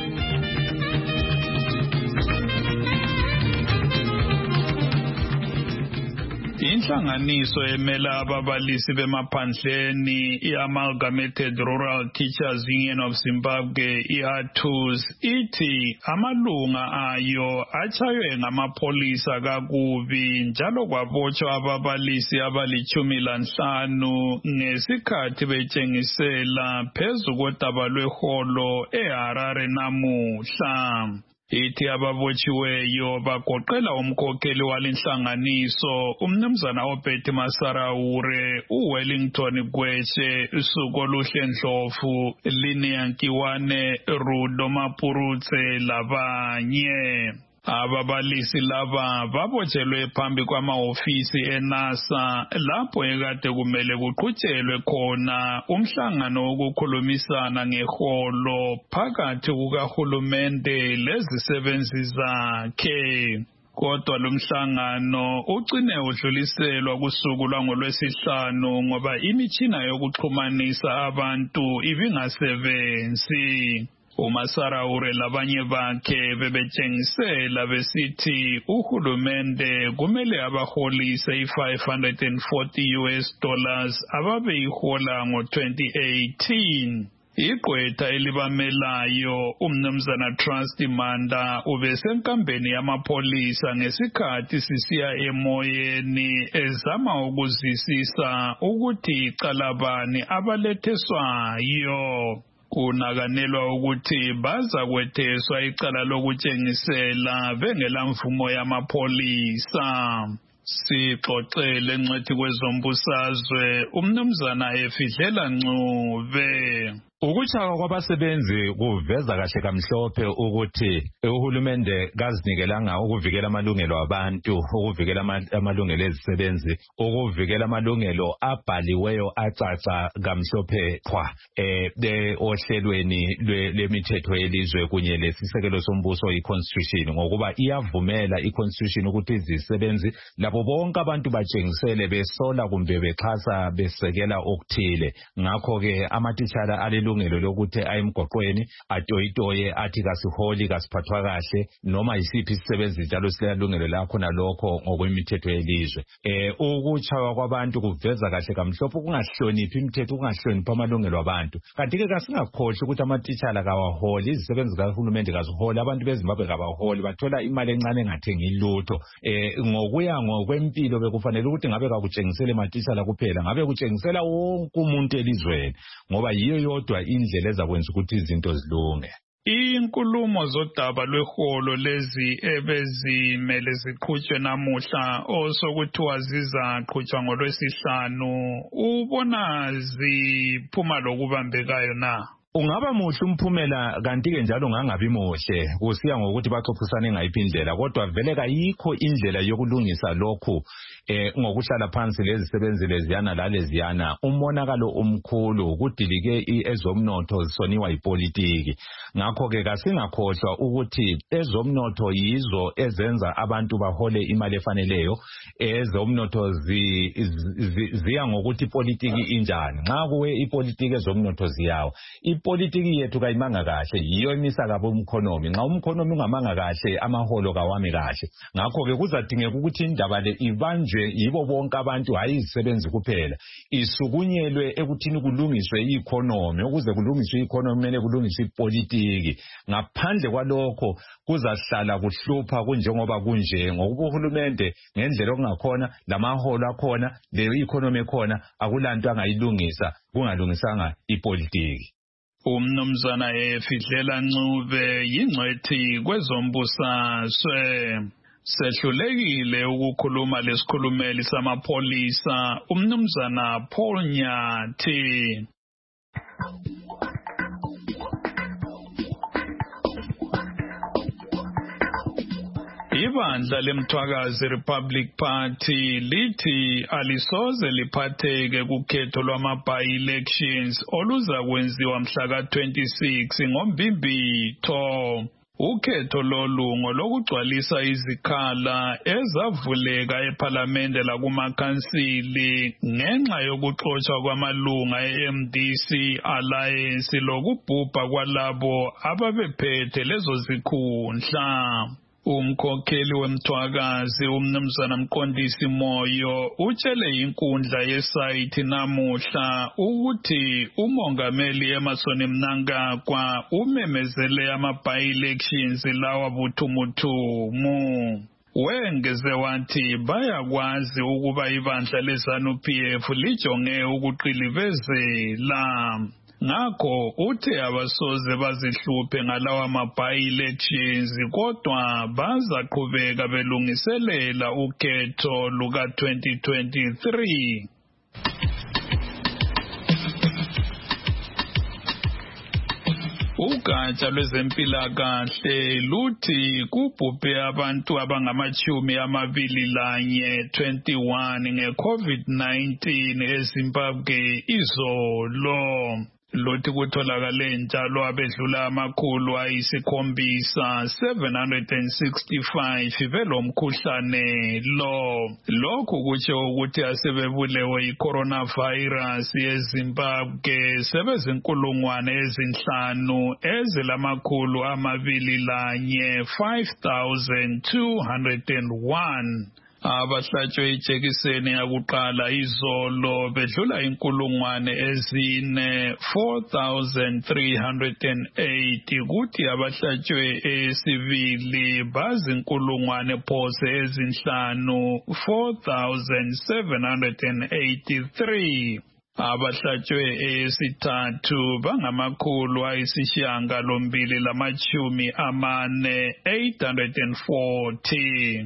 Q: Inhlanganiso emela ababalisi bemaphandleni i-Amalgamated Rural Teachers Union of Zimbabwe i-Athuzi ithi amalunga ayo achaywe ngamapolisa kakubi njalo kwabotshwa ababalisi abalichumi lanhlanu ngesikhathi betshengisela phezu kodaba lweholo eHarare namuhla. Ithi ababotshiweyo bagoqela umkhokheli walenhlanganiso umnumzana oBetty Masaraure, uWellington Gwetshe, Suko Luhle Ndlovu, Linnea Nkiwane, Rudo Mapurutse labanye. Ababalisi laba babotshelwe phambi kwama-ofisi eNASA lapho ekade kumele kuqhutshelwe khona umhlangano wokukhulumisana ngeholo phakathi kukahulumende lezisebenzi zakhe. Kodwa lo mhlangano ugcine udluliselwa kusuku lwangolwesihlanu ngoba imitshina yokuxhumanisa abantu ibingasebenzi. uMasaraure labanye bakhe bebetshengisela besithi uhulumende kumele abaholise i-five hundred forty U S dollars ababeyihola ngo-twenty eighteen. Igqwetha elibamelayo umnumzana Trust Manda ubesenkambeni yamapolisa ngesikhathi sisiya emoyeni ezama ukuzisisa ukuthi icalabani abaletheswayo. Kunakanelwa ukuthi baza kwetheswa icala lokutshengisela bengela mvumo yamapolisa. Sixoxele ngcwethi kwezombusazwe umnumzana Efidlela Ncube.
R: Ukuchaywa kwabasebenzi kuveza kahle kamhlophe ukuthi uhulumende kazinikelanga ukuvikela amalungelo abantu, ukuvikela amalungelo ezisebenzi, ukuvikela amalungelo abhaliweyo acaca kamhlophe qwa eh ohlelweni lwemithetho yelizwe kunye lesisekelo sombuso i-constitution, ngokuba iyavumela i-constitution ukuthi izisebenzi labo bonke abantu batshengisele besola kumbe bexhasa besekela okuthile. Ngakho ke amatitshala alelo ilungelo lokuthi ayemgoqweni atoyitoye athi kasiholi kasiphathwa kahle noma yisiphi isisebenzi njalo silalungelo lakho nalokho ngokwemithetho yelizwe. Eh ukuchaywa kwabantu kuveza kahle kamhlophe ukungahloniphi imithetho, ukungahloniphi amalungelo abantu. Kanti ke kasingakhohle ukuthi amatitshala kawaholi, izisebenzi kahulumende kaziholi, abantu beZimbabwe kabaholi, bathola imali encane engathengi lutho. Eh ngokuya ngokwempilo bekufanele ukuthi ngabe kakutshengisele amatitshala kuphela, ngabe kutshengisela wonke umuntu elizweni, ngoba yiyo yodwa indlela ezakwenza ukuthi izinto zilunge.
Q: Inkulumo zodaba lweholo lezi ebezimele ziqhutshwe namuhla osokuthiwa zizaqhutshwa ngolwesihlanu ubona ziphuma lokubambekayo na?
R: Ungaba muhle umphumela kanti ke njalo ngangabi muhle kusiya ngokuthi baxoxisane ngayiphi indlela kodwa vele kayikho indlela yokulungisa lokhu eh ngokuhlala phansi lezisebenzi leziyana laleziyana umonakalo omkhulu kudilike ezomnotho zisoniwa ipolitiki ngakho ke kasingakhohlwa ukuthi ezomnotho yizo ezenza abantu bahole imali efaneleyo ezomnotho ziya ngokuthi ipolitiki injani nxa kuwe ipolitiki ezomnotho ziyawo ipolitiki yethu kayimanga kahle yiyo imisa kabo umkhonomi nxa umkhonomi ungamanga kahle amaholo kawami kahle ngakho ke kuzadingeka ukuthi indaba le ibanjwe yibo bonke abantu hayi izisebenzi kuphela isukunyelwe ekuthini kulungiswe i-economy ukuze kulungiswe i-economy kumele kulungiswe ipolitiki ngaphandle kwalokho kuzahlala kuhlupha kunjengoba kunje ngokuba uhulumende ngendlela okungakhona lamaholo akhona le economy ekhona akulanto angayilungisa kungalungisanga ipolitiki.
Q: Umnumzana Efidlela Ncube yingcwethi kwezombusazwe sehlulekile ukukhuluma lesikhulumeli samapholisa umnumzana Paul Nyathi. Ibandla lemthwakazi Republic Party lithi alisoze liphatheke kukhetho lwama-by-elections oluza kwenziwa mhla ka twenty-six ngoMbibitho. Ukhetho lolungo lokugcwalisa izikhala ezavuleka ePhalamende lakumakhansili ngenxa yokuxotshwa kwamalunga e-M D C Alliance lokubhubha kwalabo ababephethe lezo zikhundla. Umkhokheli wemthwakazi umnumzana Mqondisi Moyo utshele inkundla yesayithi namuhla ukuthi umongameli Emmerson Mnangagwa umemezele ama-by-elections lawa buthumuthumu. Wengeze wathi bayakwazi ukuba ibandla leZANU P F lijonge ukuqilivezela. Ngakho uthe abasoze bazihluphe ngalawa ma-by-elections kodwa bazaqhubeka belungiselela ukhetho luka twenty twenty-three. Ugatsha lwezempilakahle luthi kubhubhe abantu abangamachumi amabili lanye twenty-one nge-COVID nineteen eZimbabwe izolo. Lothi kutholakale njalo abedlula amakhulu ayisikhombisa seven hundred sixty-five belomkhuhlane lo. Lokhu kutsho ukuthi asebebulewe i-coronavirus yeZimbabwe sebezinkulungwane ezinhlanu ezilamakhulu amabili lanye five thousand two hundred one. Abahlatshwe ijekiseni yakuqala izolo bedlula inkulungwane ezine four thousand three hundred eight kuthi abahlatshwe esibili bazinkulungwane phose ezinhlanu four thousand seven hundred eighty-three. Abahlatshwe esithathu bangamakhulu ayisishiyagalombili lamachumi amane eight hundred forty.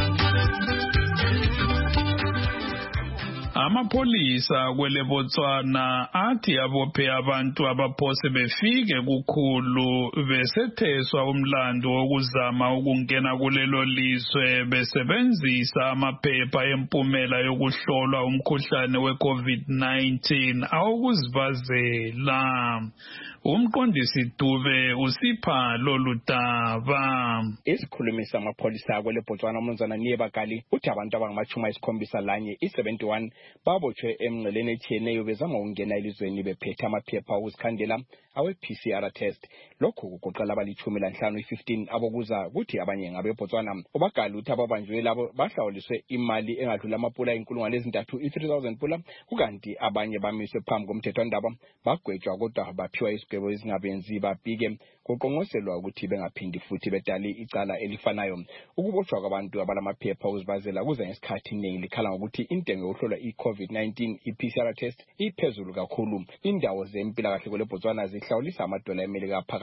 Q: Amapholisa kwele Botswana athi abophe abantu abaphose befike kukhulu besetheswa umlando wokuzama ukungena kulelo lizwe besebenzisa amaphepha empumela yokuhlolwa umkhuhlane we-COVID nineteen awokuzibazela. Umqondisi Dube usipha lolu daba.
T: Isikhulumi samapholisa kwele Botswana umnumzana Niyebakali uthi abantu abangamachumi ayisikhombisa lanye i-seventy-one babotshwe emngceleni etshiyeneyo bezama ukungena elizweni bephethe amaphepha okuzikhandela awe-P C R test. Lokhu kugoqela abalichumi lanhlanu i-fifteen abokuza kuthi abanye ngabeBotswana. Ubakali uthi ababanjwe labo bahlawuliswe imali engadlula amapula inkulungwane ezintathu i-three thousand pula kukanti abanye bamiswe phambi komthethwandaba bagwetshwa kodwa baphiwa isigwebo ezingabenzi babhike kuqonqoselwa ukuthi bengaphindi futhi bedali icala elifanayo. Ukubotshwa kwabantu abalamaphepha okuzibazela kuza ngesikhathi iningi likhala ngokuthi intengo yokuhlolwa i-COVID nineteen i-P C R test iphezulu kakhulu. Indawo zempilakahle kwele Botswana zihlawulisa amadola emelika phakathi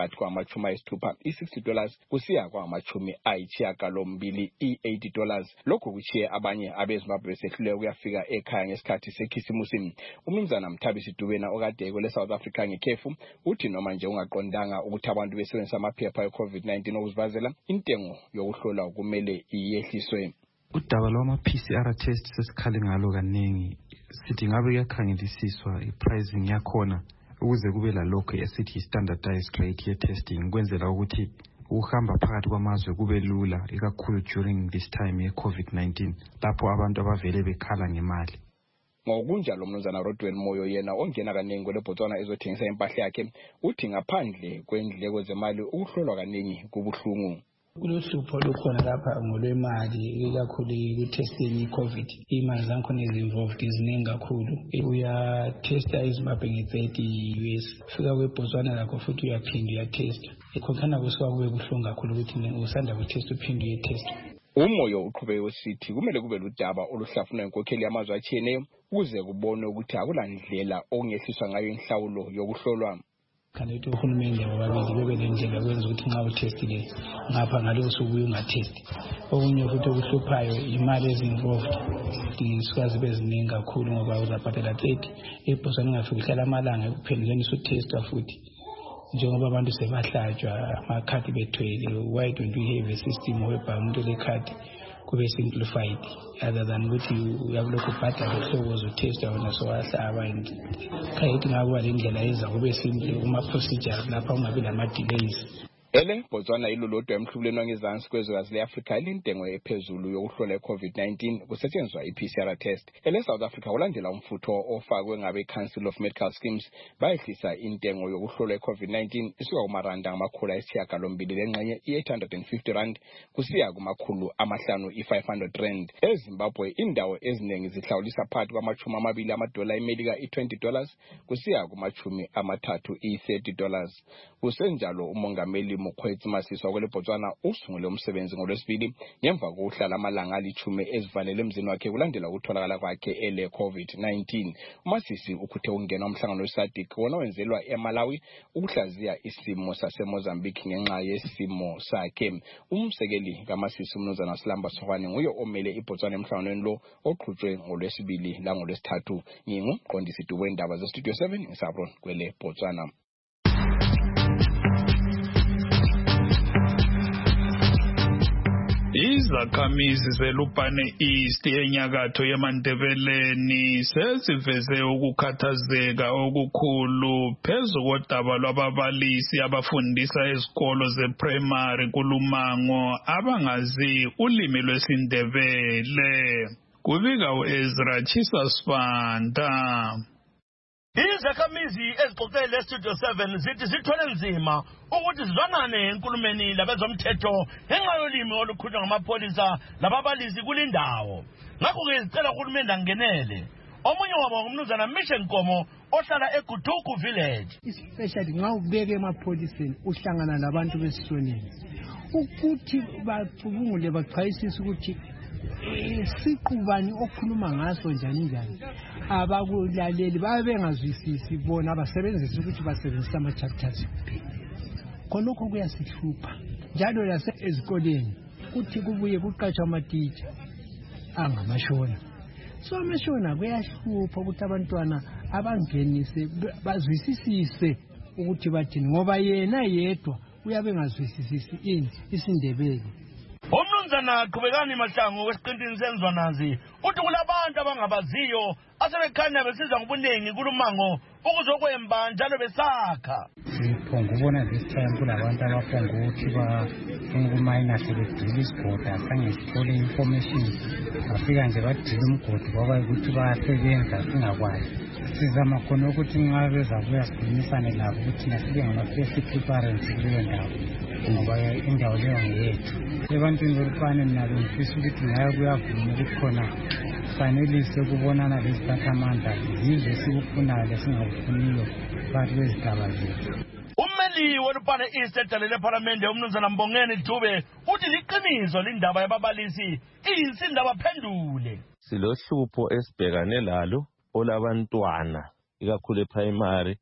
T: phakathi kwamachumi ayisithupha i-sixty dollars kusiya kwamachumi ayisishiyagalombili i-eighty dollars. Lokhu kuchiye abanye abeZimbabwe besehluleka ukuyafika ekhaya ngesikhathi sekhisimusi. Umnumzana Mthabisi Dubena okade kwele South Africa ngekhefu uthi noma nje ungaqondanga ukuthi abantu besebenzisa amaphepha e-COVID nineteen okuzibazela, intengo yokuhlola kumele iyehliswe.
S: Udaba lwama-P C R test sesikhale ngalo kaningi, sithi ngabe kuyakhangelisiswa i-pricing yakhona ukuze kube lalokho esithi standardized rate ye-testing kwenzela ukuthi ukuhamba phakathi kwamazwe kube lula, ikakhulu during this time ye-COVID nineteen lapho abantu abavele bekhala ngemali.
T: Ngokunjalo umnumzana Rodwen Moyo yena ongena kaningi kwele Botswana ezothengisa impahla yakhe uthi ngaphandle kwendleko zemali ukuhlolwa kaningi kubuhlungu.
U: Kulohlupho lukhona lapha ngolwemali ikakhulu ku-testing i-COVID. Imali zakhona ezi-involved ziningi kakhulu. Uyatesta eZimbabwe nge-thirty U S, fika kweBotswana lakho futhi uyaphinda uyatesta. Khonkhana kusuka kube buhlungu kakhulu ukuthi usanda kutesta uphinde uyetesta.
T: Umoyo uqhubeke usithi kumele kube ludaba oluhlafunwa inkokheli yamazwe atshiyeneyo ukuze kubonwe ukuthi akulandlela okungehliswa ngayo inhlawulo yokuhlolwa.
U: Kanti uhulumende wababili bebe nendlela kwenza ukuthi nxa utestile ngapha ngaleyo suku ungatesti. Okunye futhi okuhluphayo imali ezinvolved zisuka zibe ziningi kakhulu ngoba uzabhadala thirty eBotswana ungafika uhlala amalanga ekuphenduleni usutesta futhi. Njengoba abantu sebahlatshwa amakhadi bethwele, why don't we have a system whereby umuntu lekhadi kube simplified other than ukuthi uyabulokhu ubhadala uhlobo uzotesta wona sowahlaba and khayethi ngakuba le ndlela eza kube simple kuma-procedures lapha ungabi lama-delays.
T: Ele Botswana ilolodwa emhlubuleni wangezansi kwezwekazi le-Afrika elintengo ephezulu yokuhlola i-COVID nineteen kusetshenziswa i-P C R test. Ele South Africa ulandela umfutho ofakwe ngabe Council of Medical Schemes bayehlisa intengo yokuhlola i-COVID nineteen isuka kumaranda ngamakhulu ayisishiyagalombili lengxenye i-eight hundred fifty rand kusiya kumakhulu amahlanu i-five hundred rand. EZimbabwe indawo eziningi zihlawulisa phakathi kwamachumi amabili amadola emelika i-twenty dollars kusiya kumachumi amathathu i-thirty dollars. Kusenjalo umongameli Mokgweetsi Masisi wakwele Botswana usungule umsebenzi ngolwesibili ngemva kokuhlala amalanga alichume ezivalele emzini wakhe kulandela ukutholakala kwakhe ele COVID nineteen. Masisi ukhuthe ukungena umhlangano weSADC wona wenzelwa eMalawi ukuhlaziya isimo saseMozambique ngenxa yesimo sakhe. Umsekeli kaMasisi umnumzana Silamba Sohwane nguye omele iBotswana emhlanganweni lo oqhutshwe ngolwesibili la ngolwesithathu. Ngingumqondisi wendaba zeStudio seven ngisabron kwele Botswana.
Q: Izakhamizi zeLupane East enyakatho yemandebeleni seziveze ukukhathazeka okukhulu phezu kodaba lwababalisi abafundisa ezikolo zeprimary kulumango abangazi ulimi lwesindebele. Kubika uEzra Chisasfanda.
V: Izakhamizi ezixoxele Studio seven zithi zithole nzima ukuthi zizwanane enkulumeni labezomthetho ngenxa yolimi olukhulunywa ngamapholisa lababalisi kulindawo. Ngakho-ke zicela uhulumende angenele. Omunye wabo ngumnumzana Mission Nkomo ohlala eGuduku village.
W: Especially nxa ubeke emapholiseni uhlangana labantu besisoneni ukuthi bacubungule bachayisise ukuthi siqubani okhuluma ngaso njani njani. Abakulaleli babe bengazwisisi bona abasebenzisa ukuthi basebenzisa ama-chapters kuphela. Khonokho kuyasihlupha njalo lase ezikoleni kuthi kubuye kuqatshwa amatitsha angamashona. So amashona kuyahlupha ukuthi abantwana abangenise bazwisisise ukuthi bathini ngoba yena yedwa uyabe engazwisisisi ini isindebele.
V: Umnumzana Qhubekani Mahlangu wesiqintini senzwanazi uthi kulabantu abangabaziyo asebekhanya besiza ngobuningi kulumango ukuzokwemba njalo besakha.
X: Siphonga ubona this time kulabantu abaphonga ukuthi bafuna ukumayina sebedila isigodi asange sithole information bafika nje badila umgodi ngoba ukuthi bayasebenza singakwazi. Sizama khona ukuthi nxa bezabuya sikhulumisane labo ukuthi nasibe ngama-first parents kuleyo ndawo ngoba indawo leyo ngeyethu. Ebantwini belupane mina bengifisa ukuthi ngayo kuyavuma ukuthi khona fanelise ukubonana leziphathamandla yizo esikufunayo lesingakufuniyo phakathi kwezigaba zethu.
V: Ummeli weLupane East edalele ephalamende umnumzana Mbongeni Dube uthi liqiniso lindaba yababalisi iyinsinda baphendule.
Y: Silohlupho esibhekane lalo olabantwana ikakhulu ePrimary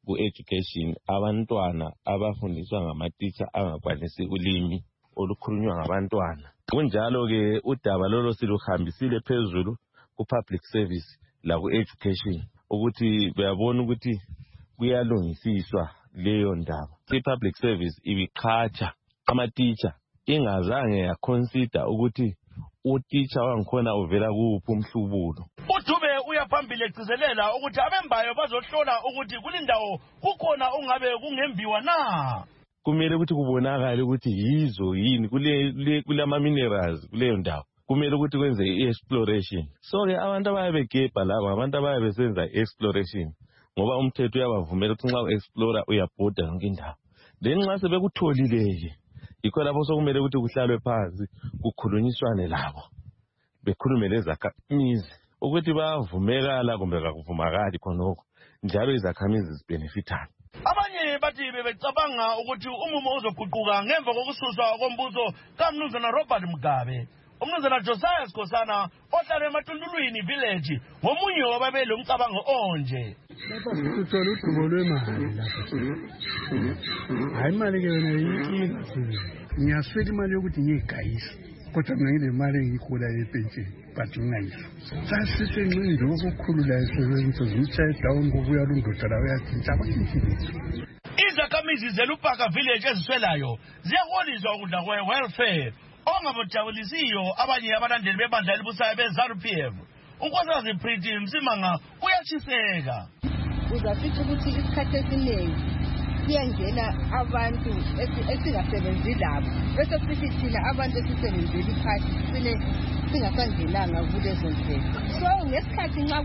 A: ku-education abantwana abafundiswa ngamatitsha angakwanisi ulimi olukhulunywa ngabantwana. Kunjalo-ke udaba lolo siluhambisile phezulu ku-public service laku-education ukuthi beyabona ukuthi kuyalungisiswa leyo ndaba. I-public service ibiqhatsha amatitsha ingazange yaconsider ukuthi utitsha wangikhona uvela kuphi umhlubulo.
V: uDube uyaphambili egcizelela ukuthi abembayo bazohlola ukuthi kulindawo kukhona ongabe kungembiwa na.
A: Kumele ukuthi kubonakale ukuthi yizo yini kule kulama minerals kuleyo ndawo. Kumele ukuthi kwenze i-exploration. So ke abantu abayebegebha laba abantu abayebesenza i-exploration ngoba umthetho uyabavumela ukuthi nxa u-explora uyabhoda yonke indawo. Then nxa sebekutholile yikho lapho sokumele ukuthi kuhlalwe phansi kukhulunyiswane labo bekhulume lezakhamizi ukuthi bayavumekala kumbe kakuvumakali khonokho njalo izakhamizi zibenefitani.
V: Abanye bathi bebecabanga ukuthi umumo uzoguquka ngemva kokususwa kombuso kaMnumzana Robert Mugabe. Umnumzana Josiah Skosana ohlala eMatundulwini village ngomunye wababeli umcabango onje.
W: Lapha sithola udubo lwemali lapha. Hayi imali ke yona yinkinga sini. Ngiyaswela imali yokuthi ngiyigayisa. Kodwa mina ngile mali engikhola yepensheni bathi ngayisa. Sasithi ngcingo ukukhulula isebenzo zimtshaya down ngobuya lundoda la uyathinta abakintshizo.
V: Izakhamizi zelupaka village eziswelayo ziyaholiswa ukudla kwe-welfare ongabojabulisiyo abanye abalandeli bebandla elibusayo be-ZANU P F. Unkosikazi Pretty Msimanga uyatshiseka.
E: Uzasithi ukuthi isikhathi esiningi kuyangena abantu esingasebenzi labo bese sithi thina abantu esisebenzeli phakathi sine singasangenanga kulezo ndlela. So ngesikhathi nxa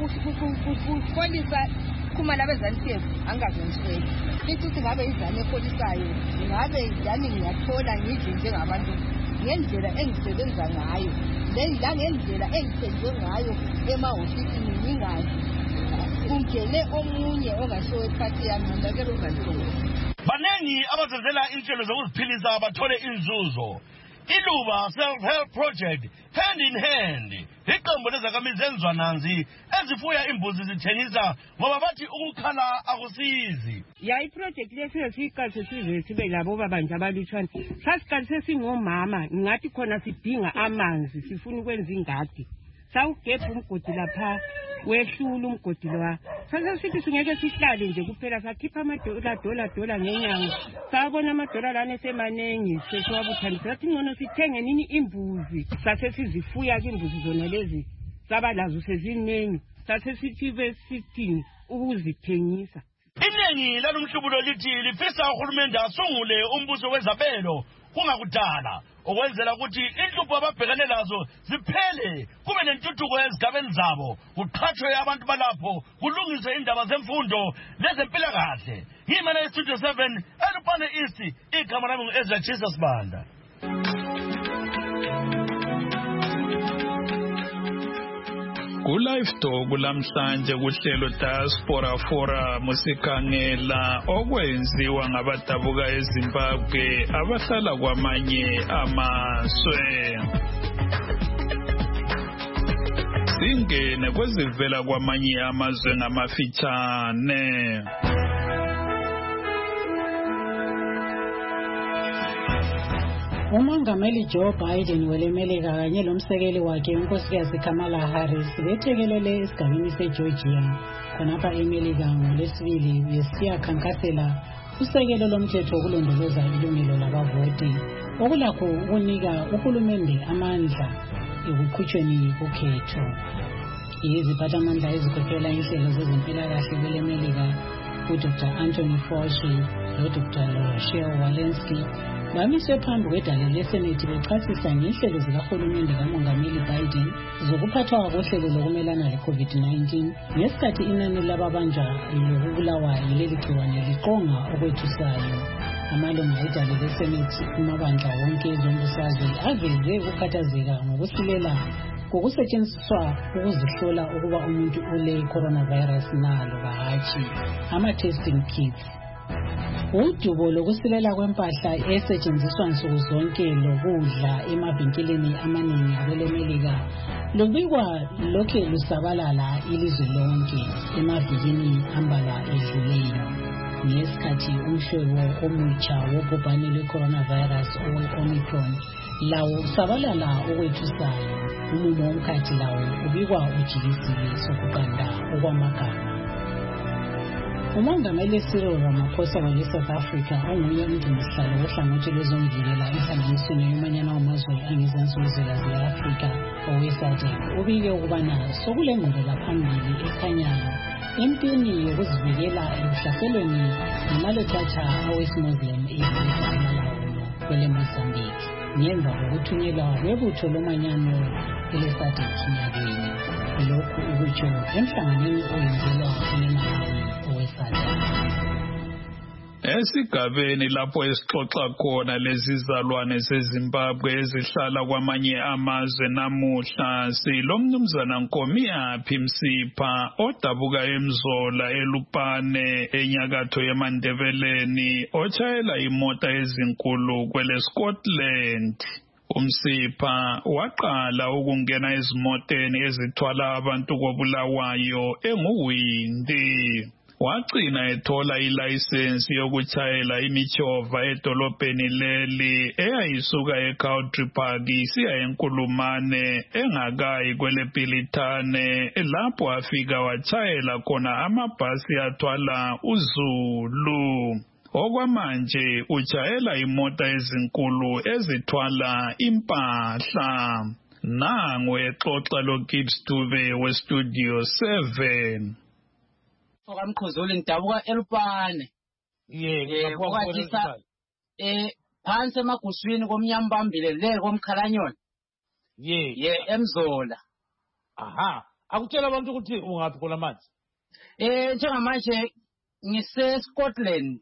E: kufolisa khumana be-ZANU P F angazonsweli sithi ukuthi ngabe izane epolisayo ngabe yani ngiyathola ngidle njengabantu ngendlela engisebenza ngayo langendlela engithenjwe ngayo emahofisini ngingazi kungene omunye ongashowe iphathi yami ngakele ungantoni.
V: Baningi abazenzela inhlelo zokuziphilisa bathole inzuzo. Iluba Self-Help Project hand in hand iqembu lezakhamizi enzwananzi ezifuya imbuzi zithengisa ngoba bathi ukukhala akusizi.
G: Ya iproject lesiyo siqalise size sibe labo babanje abalutshwana. Sasiqalise singomama ngathi khona sidinga amanzi sifuna ukwenza ingadi. Sawugebha umgodi lapha wehlula umgodi lwa. Sase sithi singeke sihlale nje kuphela sakhipha amadola dola dola ngenyanga. Sabona amadola lana esemanengi sesiwabuthanisa sathi ngcono sithenge nini imbuzi. Sase sizifuya ke imbuzi zona lezi saba lazo seziningi. Sase sithi besithini ukuzithengisa.
V: Iningi lalumhlubulo lithi lifisa uhulumende asungule umbuso wezabelo kungakudala okwenzela ukuthi inhlupho ababhekane lazo ziphele kube nentuthuko ezigabeni zabo kuqhathwe abantu balapho kulungiswe indaba zemfundo lezempilakahle. Ngimena eStudio seven eLupane East igama lami ngu-Ezra Jesus Banda.
Q: Ku-Live Talk lamhlanje kuhlelo Diaspora Forum sikhangela okwenziwa ngabadabuka eZimbabwe abahlala kwamanye amazwe. Singene kwezivela kwamanye amazwe ngamafitshane.
B: Umongameli Joe Biden welemeleka kanye lomsekeli wakhe unkosikazi Kamala Harris bethekelele esigabeni seGeorgia khonapha eMelika ngolwesibili besiya khankasela usekelo lomthetho wokulondoloza ilungelo labavoti okulakho ukunika uhulumende amandla ekuqhutshweni kokhetho. Iziphathamandla ezikhokhela inhlelo zezempilakahle kwelemelika uDr Anthony Fauci noDr Rochelle Walensky bamiswe phambi kwedale leSenethi bechasisa ngenhlelo zikahulumende kamongameli Biden zokuphathwa kohlelo lokumelana le-COVID nineteen ngesikhathi inani lababanjwa lokubulawa yileli gciwane liqonga okwethusayo. Amalunga edale leSenethi kumabandla wonke ezombusazwe aveze ukukhathazeka ngokusilela kokusetshenziswa ukuzihlola ukuba umuntu ule coronavirus nalo bahhatshi ama-testing kits. Udubo lokusilela kwempahla esetshenziswa nsuku zonke lokudla emavinkilini amaningi kwelemelika lubikwa lokhe lusabalala ilizwe lonke emavikini ambala edluleyo. ngesikhathi umhlobo omutsha wobhubhane lwe-coronavirus owe-Omicron lawo usabalala okwethusayo. Umumo womkhathi lawo ubikwa ujikisile sokuqanda okwamagama. Umongameli Cyril Ramaphosa wale South Africa onguye umgcinisihlalo wohlangothi lwezomvikela enhlanganisweni yomanyano wamazwe angezansi kwezwekazi le-Afrika owe-SADC ubike ukubana sokulengqubela phambili ekhanyayo empini yokuzivikela ekuhlaselweni ngamalothatha awesi-Muslim ezisalalawo kwele Mozambique ngemva kokuthunyelwa kwebutho lomanyano ele-SADC nyakeni. Lokhu ukutsho emhlanganweni oyenzelwa kuleMalawi owe-SADC.
Q: Esigabeni lapho esixoxa khona lezizalwane zeZimbabwe ezihlala kwamanye amazwe namuhla silomnumzana Nkomiyaphi Msipha odabuka eMzola eLupane enyakatho yeMandebeleni otshayela imota ezinkulu kwele Scotland. Umsipha waqala ukungena ezimoteni ezithwala abantu koBulawayo enguwindi. Wagcina ethola ilayisensi yokutshayela imichova edolobheni leli eyayisuka eCountry Park isiya eNkulumane engakayi kwele Pilitane lapho afika watshayela khona amabhasi athwala uZulu. Okwamanje utshayela imota ezinkulu ezithwala impahla. Nangu exoxa loGibbs Dube weStudio seven.
F: Okamkhuzuli ngidabuka eLupane.
O: Yebo,
F: kwakwatisa eh phansi emaguswini komnyambambile le komkhalanyoni.
O: Ye,
F: ye eMzola.
O: Aha, akutshela abantu ukuthi ungaphi khona manje?
F: Eh njengamanje ngise Scotland.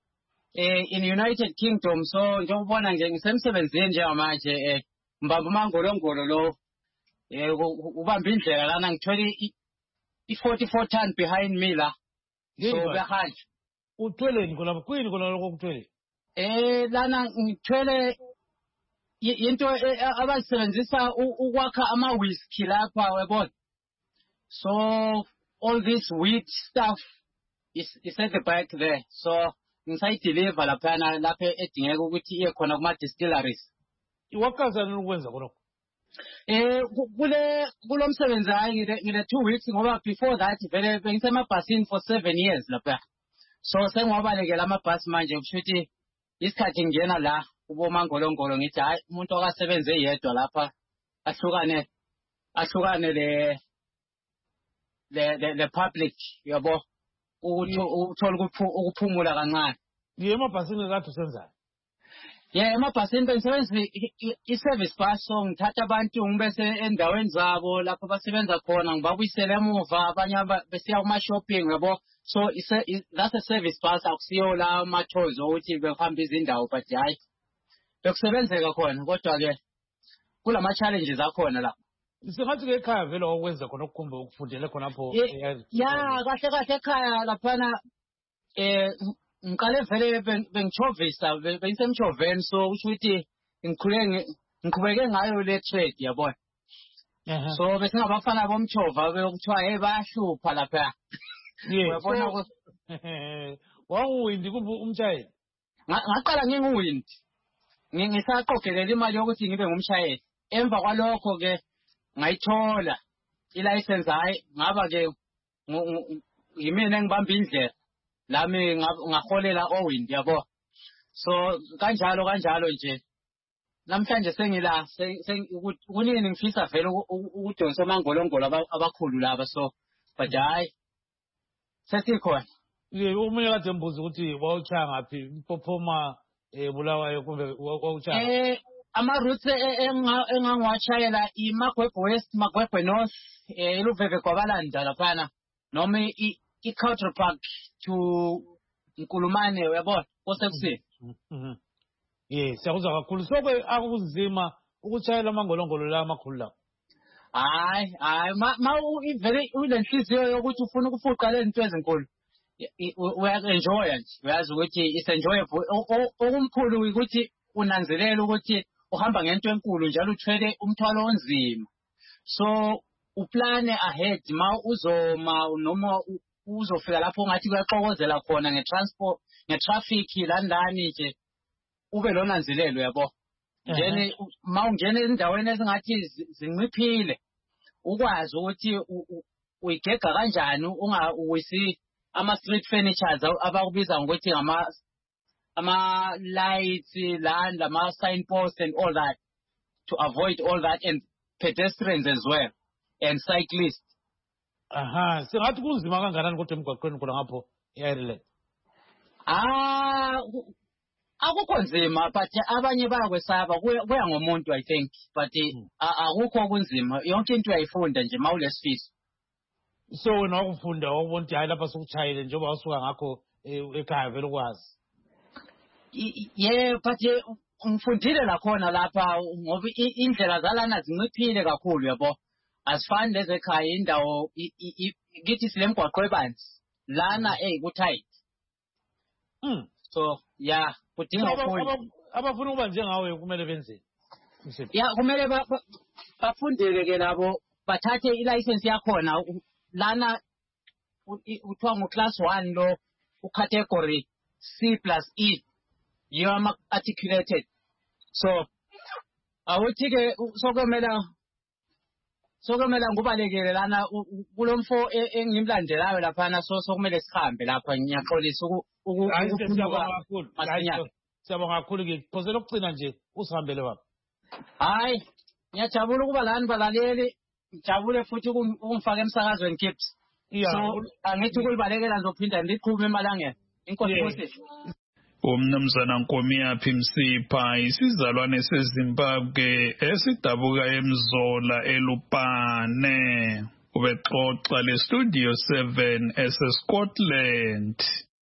F: Eh in United Kingdom, so njengobona nje ngisemsebenzini njengamanje eh mbamba mangolongolo lo eh ubamba indlela lana ngithwele I forty-four ton behind me la. So behaj.
O: Uthwele ngikho lapho kwini khona lokho kuthwele?
F: Eh lana ngithwele into abasebenzisa ukwakha ama whisky lapha webona. So all this wheat stuff is is at the back there. So ngisay deliver lapha lapha edingeka ukuthi iye khona kuma distilleries.
O: Iwakazana ukwenza khona.
F: Eh kule kulomsebenzi hayi ngile two weeks ngoba before that vele bengisemabhasini for seven years lapha. So sengiwabalekela amabhasi manje kushuthi isikhathi ngena la ubomangolongolo ngithi hayi umuntu okasebenze yedwa lapha ahlukane ahlukane le le le public yabo uthola ukuphumula kancane.
O: Yemabhasini kathi usenzayo.
F: Yeah, emabhasini bengisebenzisa i-service bus, so ngithatha abantu ngibese endaweni zabo lapho basebenza khona ngibabuyisele emuva abanye besiya kuma-shopping yabo. So that's a service bus, akusiyo la ama-tours ukuthi behamba izindawo, but hayi bekusebenzeka khona kodwa-ke kulama-challenges akhona la.
O: Singathi-ke ekhaya vele wakwenza khona okukhumbe ukufundele khonapho.
F: Ya kahle kahle ekhaya laphana um ngiqale vele bengichovisa bengisemchoveni, so usho ukuthi ngikhule ngiqhubeke ngayo le trade yabona. So besingabafana bomchova bekuthiwa hey bayahlupha lapha.
O: Uyabona ukuthi wawuwindi kumbe umshayeli?
F: Ngaqala nginguwindi. Ngisaqogelela imali yokuthi ngibe ngumshayeli. Emva kwalokho ke ngayithola ilicense, hayi ngaba ke yimina engibamba indlela. Lami ngaholela owindi yabo. So kanjalo kanjalo nje namhlanje sengila kunini ngifisa vele ukudonsa amangolongolo abakhulu laba, so but hayi sesikhona.
O: Ye umunye kade mbuza ukuthi wawuchaya ngaphi Mpophoma eBulawayo kumbe wawuchaya?
F: Eh ama routes engangiwachayela iMagwebhe West, Magwebhe North, eh iLuveve kwabalanda laphana noma i-Country Park to Nkulumane uyabona kosekusini.
O: Yeah, siyakuzwa kakhulu. So ke akuzima ukuchayela amangolongolo la amakhulu la.
F: Hayi hayi ma ivele ulenhliziyo yokuthi ufuna ukufuqa le zinto ezinkulu. Uya-enjoy nje, uyazi ukuthi it's enjoyable. Okumkhulu ukuthi unanzelela ukuthi uhamba ngento enkulu njalo uthwele umthwalo onzima. So uplane ahead ma uzoma noma uzofika lapho ngathi kuyaxokozela khona ngetransport ngetraffic landani nje ube lonanzelelo yabo njene mawungena endaweni ezingathi zinciphile ukwazi ukuthi uyigega kanjani ungawisi ama street furnitures abakubiza ngokuthi ngama ama lights land ama signposts and all that to avoid all that, and pedestrians as well and cyclists.
O: Aha, singathi kunzima kangakanani kodwa emgwaqweni khona ngapho e-Ireland?
F: Ah, akukho nzima but abanye bayakwesaba kuya ngomuntu I think, but akukho kunzima, yonke into uyayifunda nje mawulesifiso.
O: So wena wakufunda wakubona ukuthi hayi lapha sokuchayile njengoba wasuka ngakho ekhaya vele ukwazi.
F: Yeah, but ngifundile la khona lapha ngoba indlela zalana zinciphile kakhulu yabo. Asifani lezi ekhaya indawo ngithi silemgwaqo ebanzi lana eh kuthight.
O: Mm.
F: So yeah, kudinga ukufunda.
O: Abafuna ukuba njengawe kumele benzeni?
F: Yeah, kumele bafundele ke labo bathathe ilicense yakhona lana uthiwa ngo class one lo ucategory C plus E. You are articulated. So awuthi ke sokomela sokomela ngubalekele lana kulomfo engimlandelayo lapha na so sokumele sihambe lapha ngiyaxolisa
O: ukukhuluma kakhulu. Siyabonga kakhulu ke phosela ukugcina nje usihambele baba.
F: Hayi ngiyajabula ukuba lani balaleli, ngijabule futhi ukungifaka emsakazweni Kips. So angithi ukulibalekela ngizophinda ndiqhube emalangeni. Inkosi Moses.
Q: Umnumzana Nkomiyaphi Msipha isizalwane seZimbabwe esidabuka eMzola eLupane ubexoxa le Studio seven eseScotland.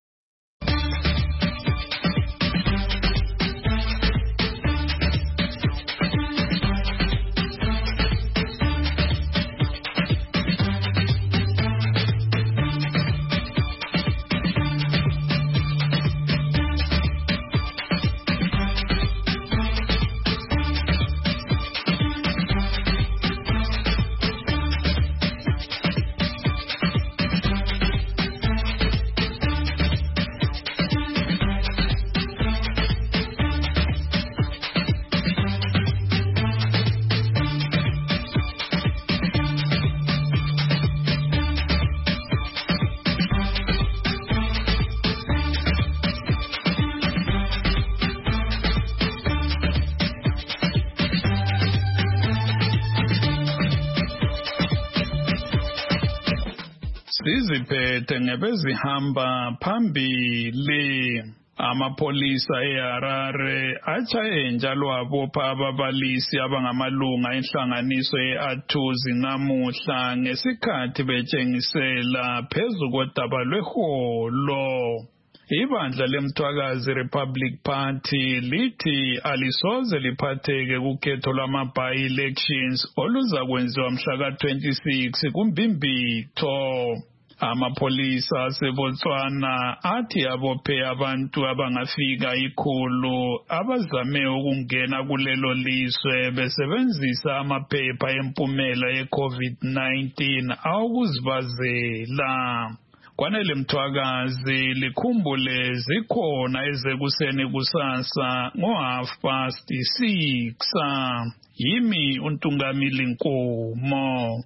Q: Siziphethe ngebezihamba phambili amapolisa eHarare achaye njalo abopha ababalisi abangamalunga enhlanganiso yeAthuzi namuhla ngesikhathi betshengisela phezu kodaba lweholo. Ibandla lemthwakazi Republic Party lithi alisoze liphatheke kukhetho lwama-by-elections oluza kwenziwa mhla ka twenty-six kuMbimbitho. Amapolisa aseBotswana athi abophe abantu abangafika ikhulu abazame ukungena kulelo lizwe besebenzisa amaphepha empumela ye-COVID nineteen awokuzibazela. Kwanele mthwakazi likhumbule zikhona ezekuseni kusasa ngo half past six. Yimi uNtungamili Nkomo.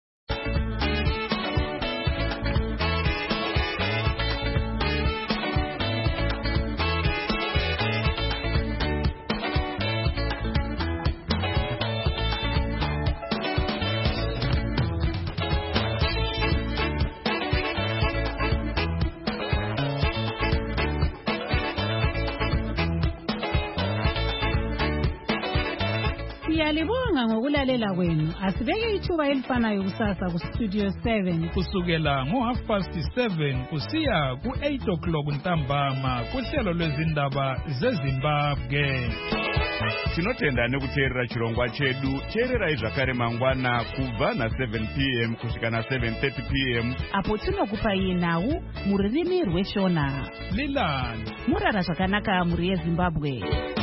B: Siyalibonga ngokulalela kwenu. Asibeke ithuba elifanayo kusasa ku Studio seven
Q: kusukela ngo half past seven kusiya ku eight o'clock ntambama kuhlelo lwezindaba zeZimbabwe.
H: Tinotenda nekuteerera chirongwa chedu teererai zvakare mangwana kubva na seven p m kusvika na seven thirty p m
B: apo tinokupai nhau mururimi rweshona.
Q: Lilani
B: murara zvakanaka muri yeZimbabwe.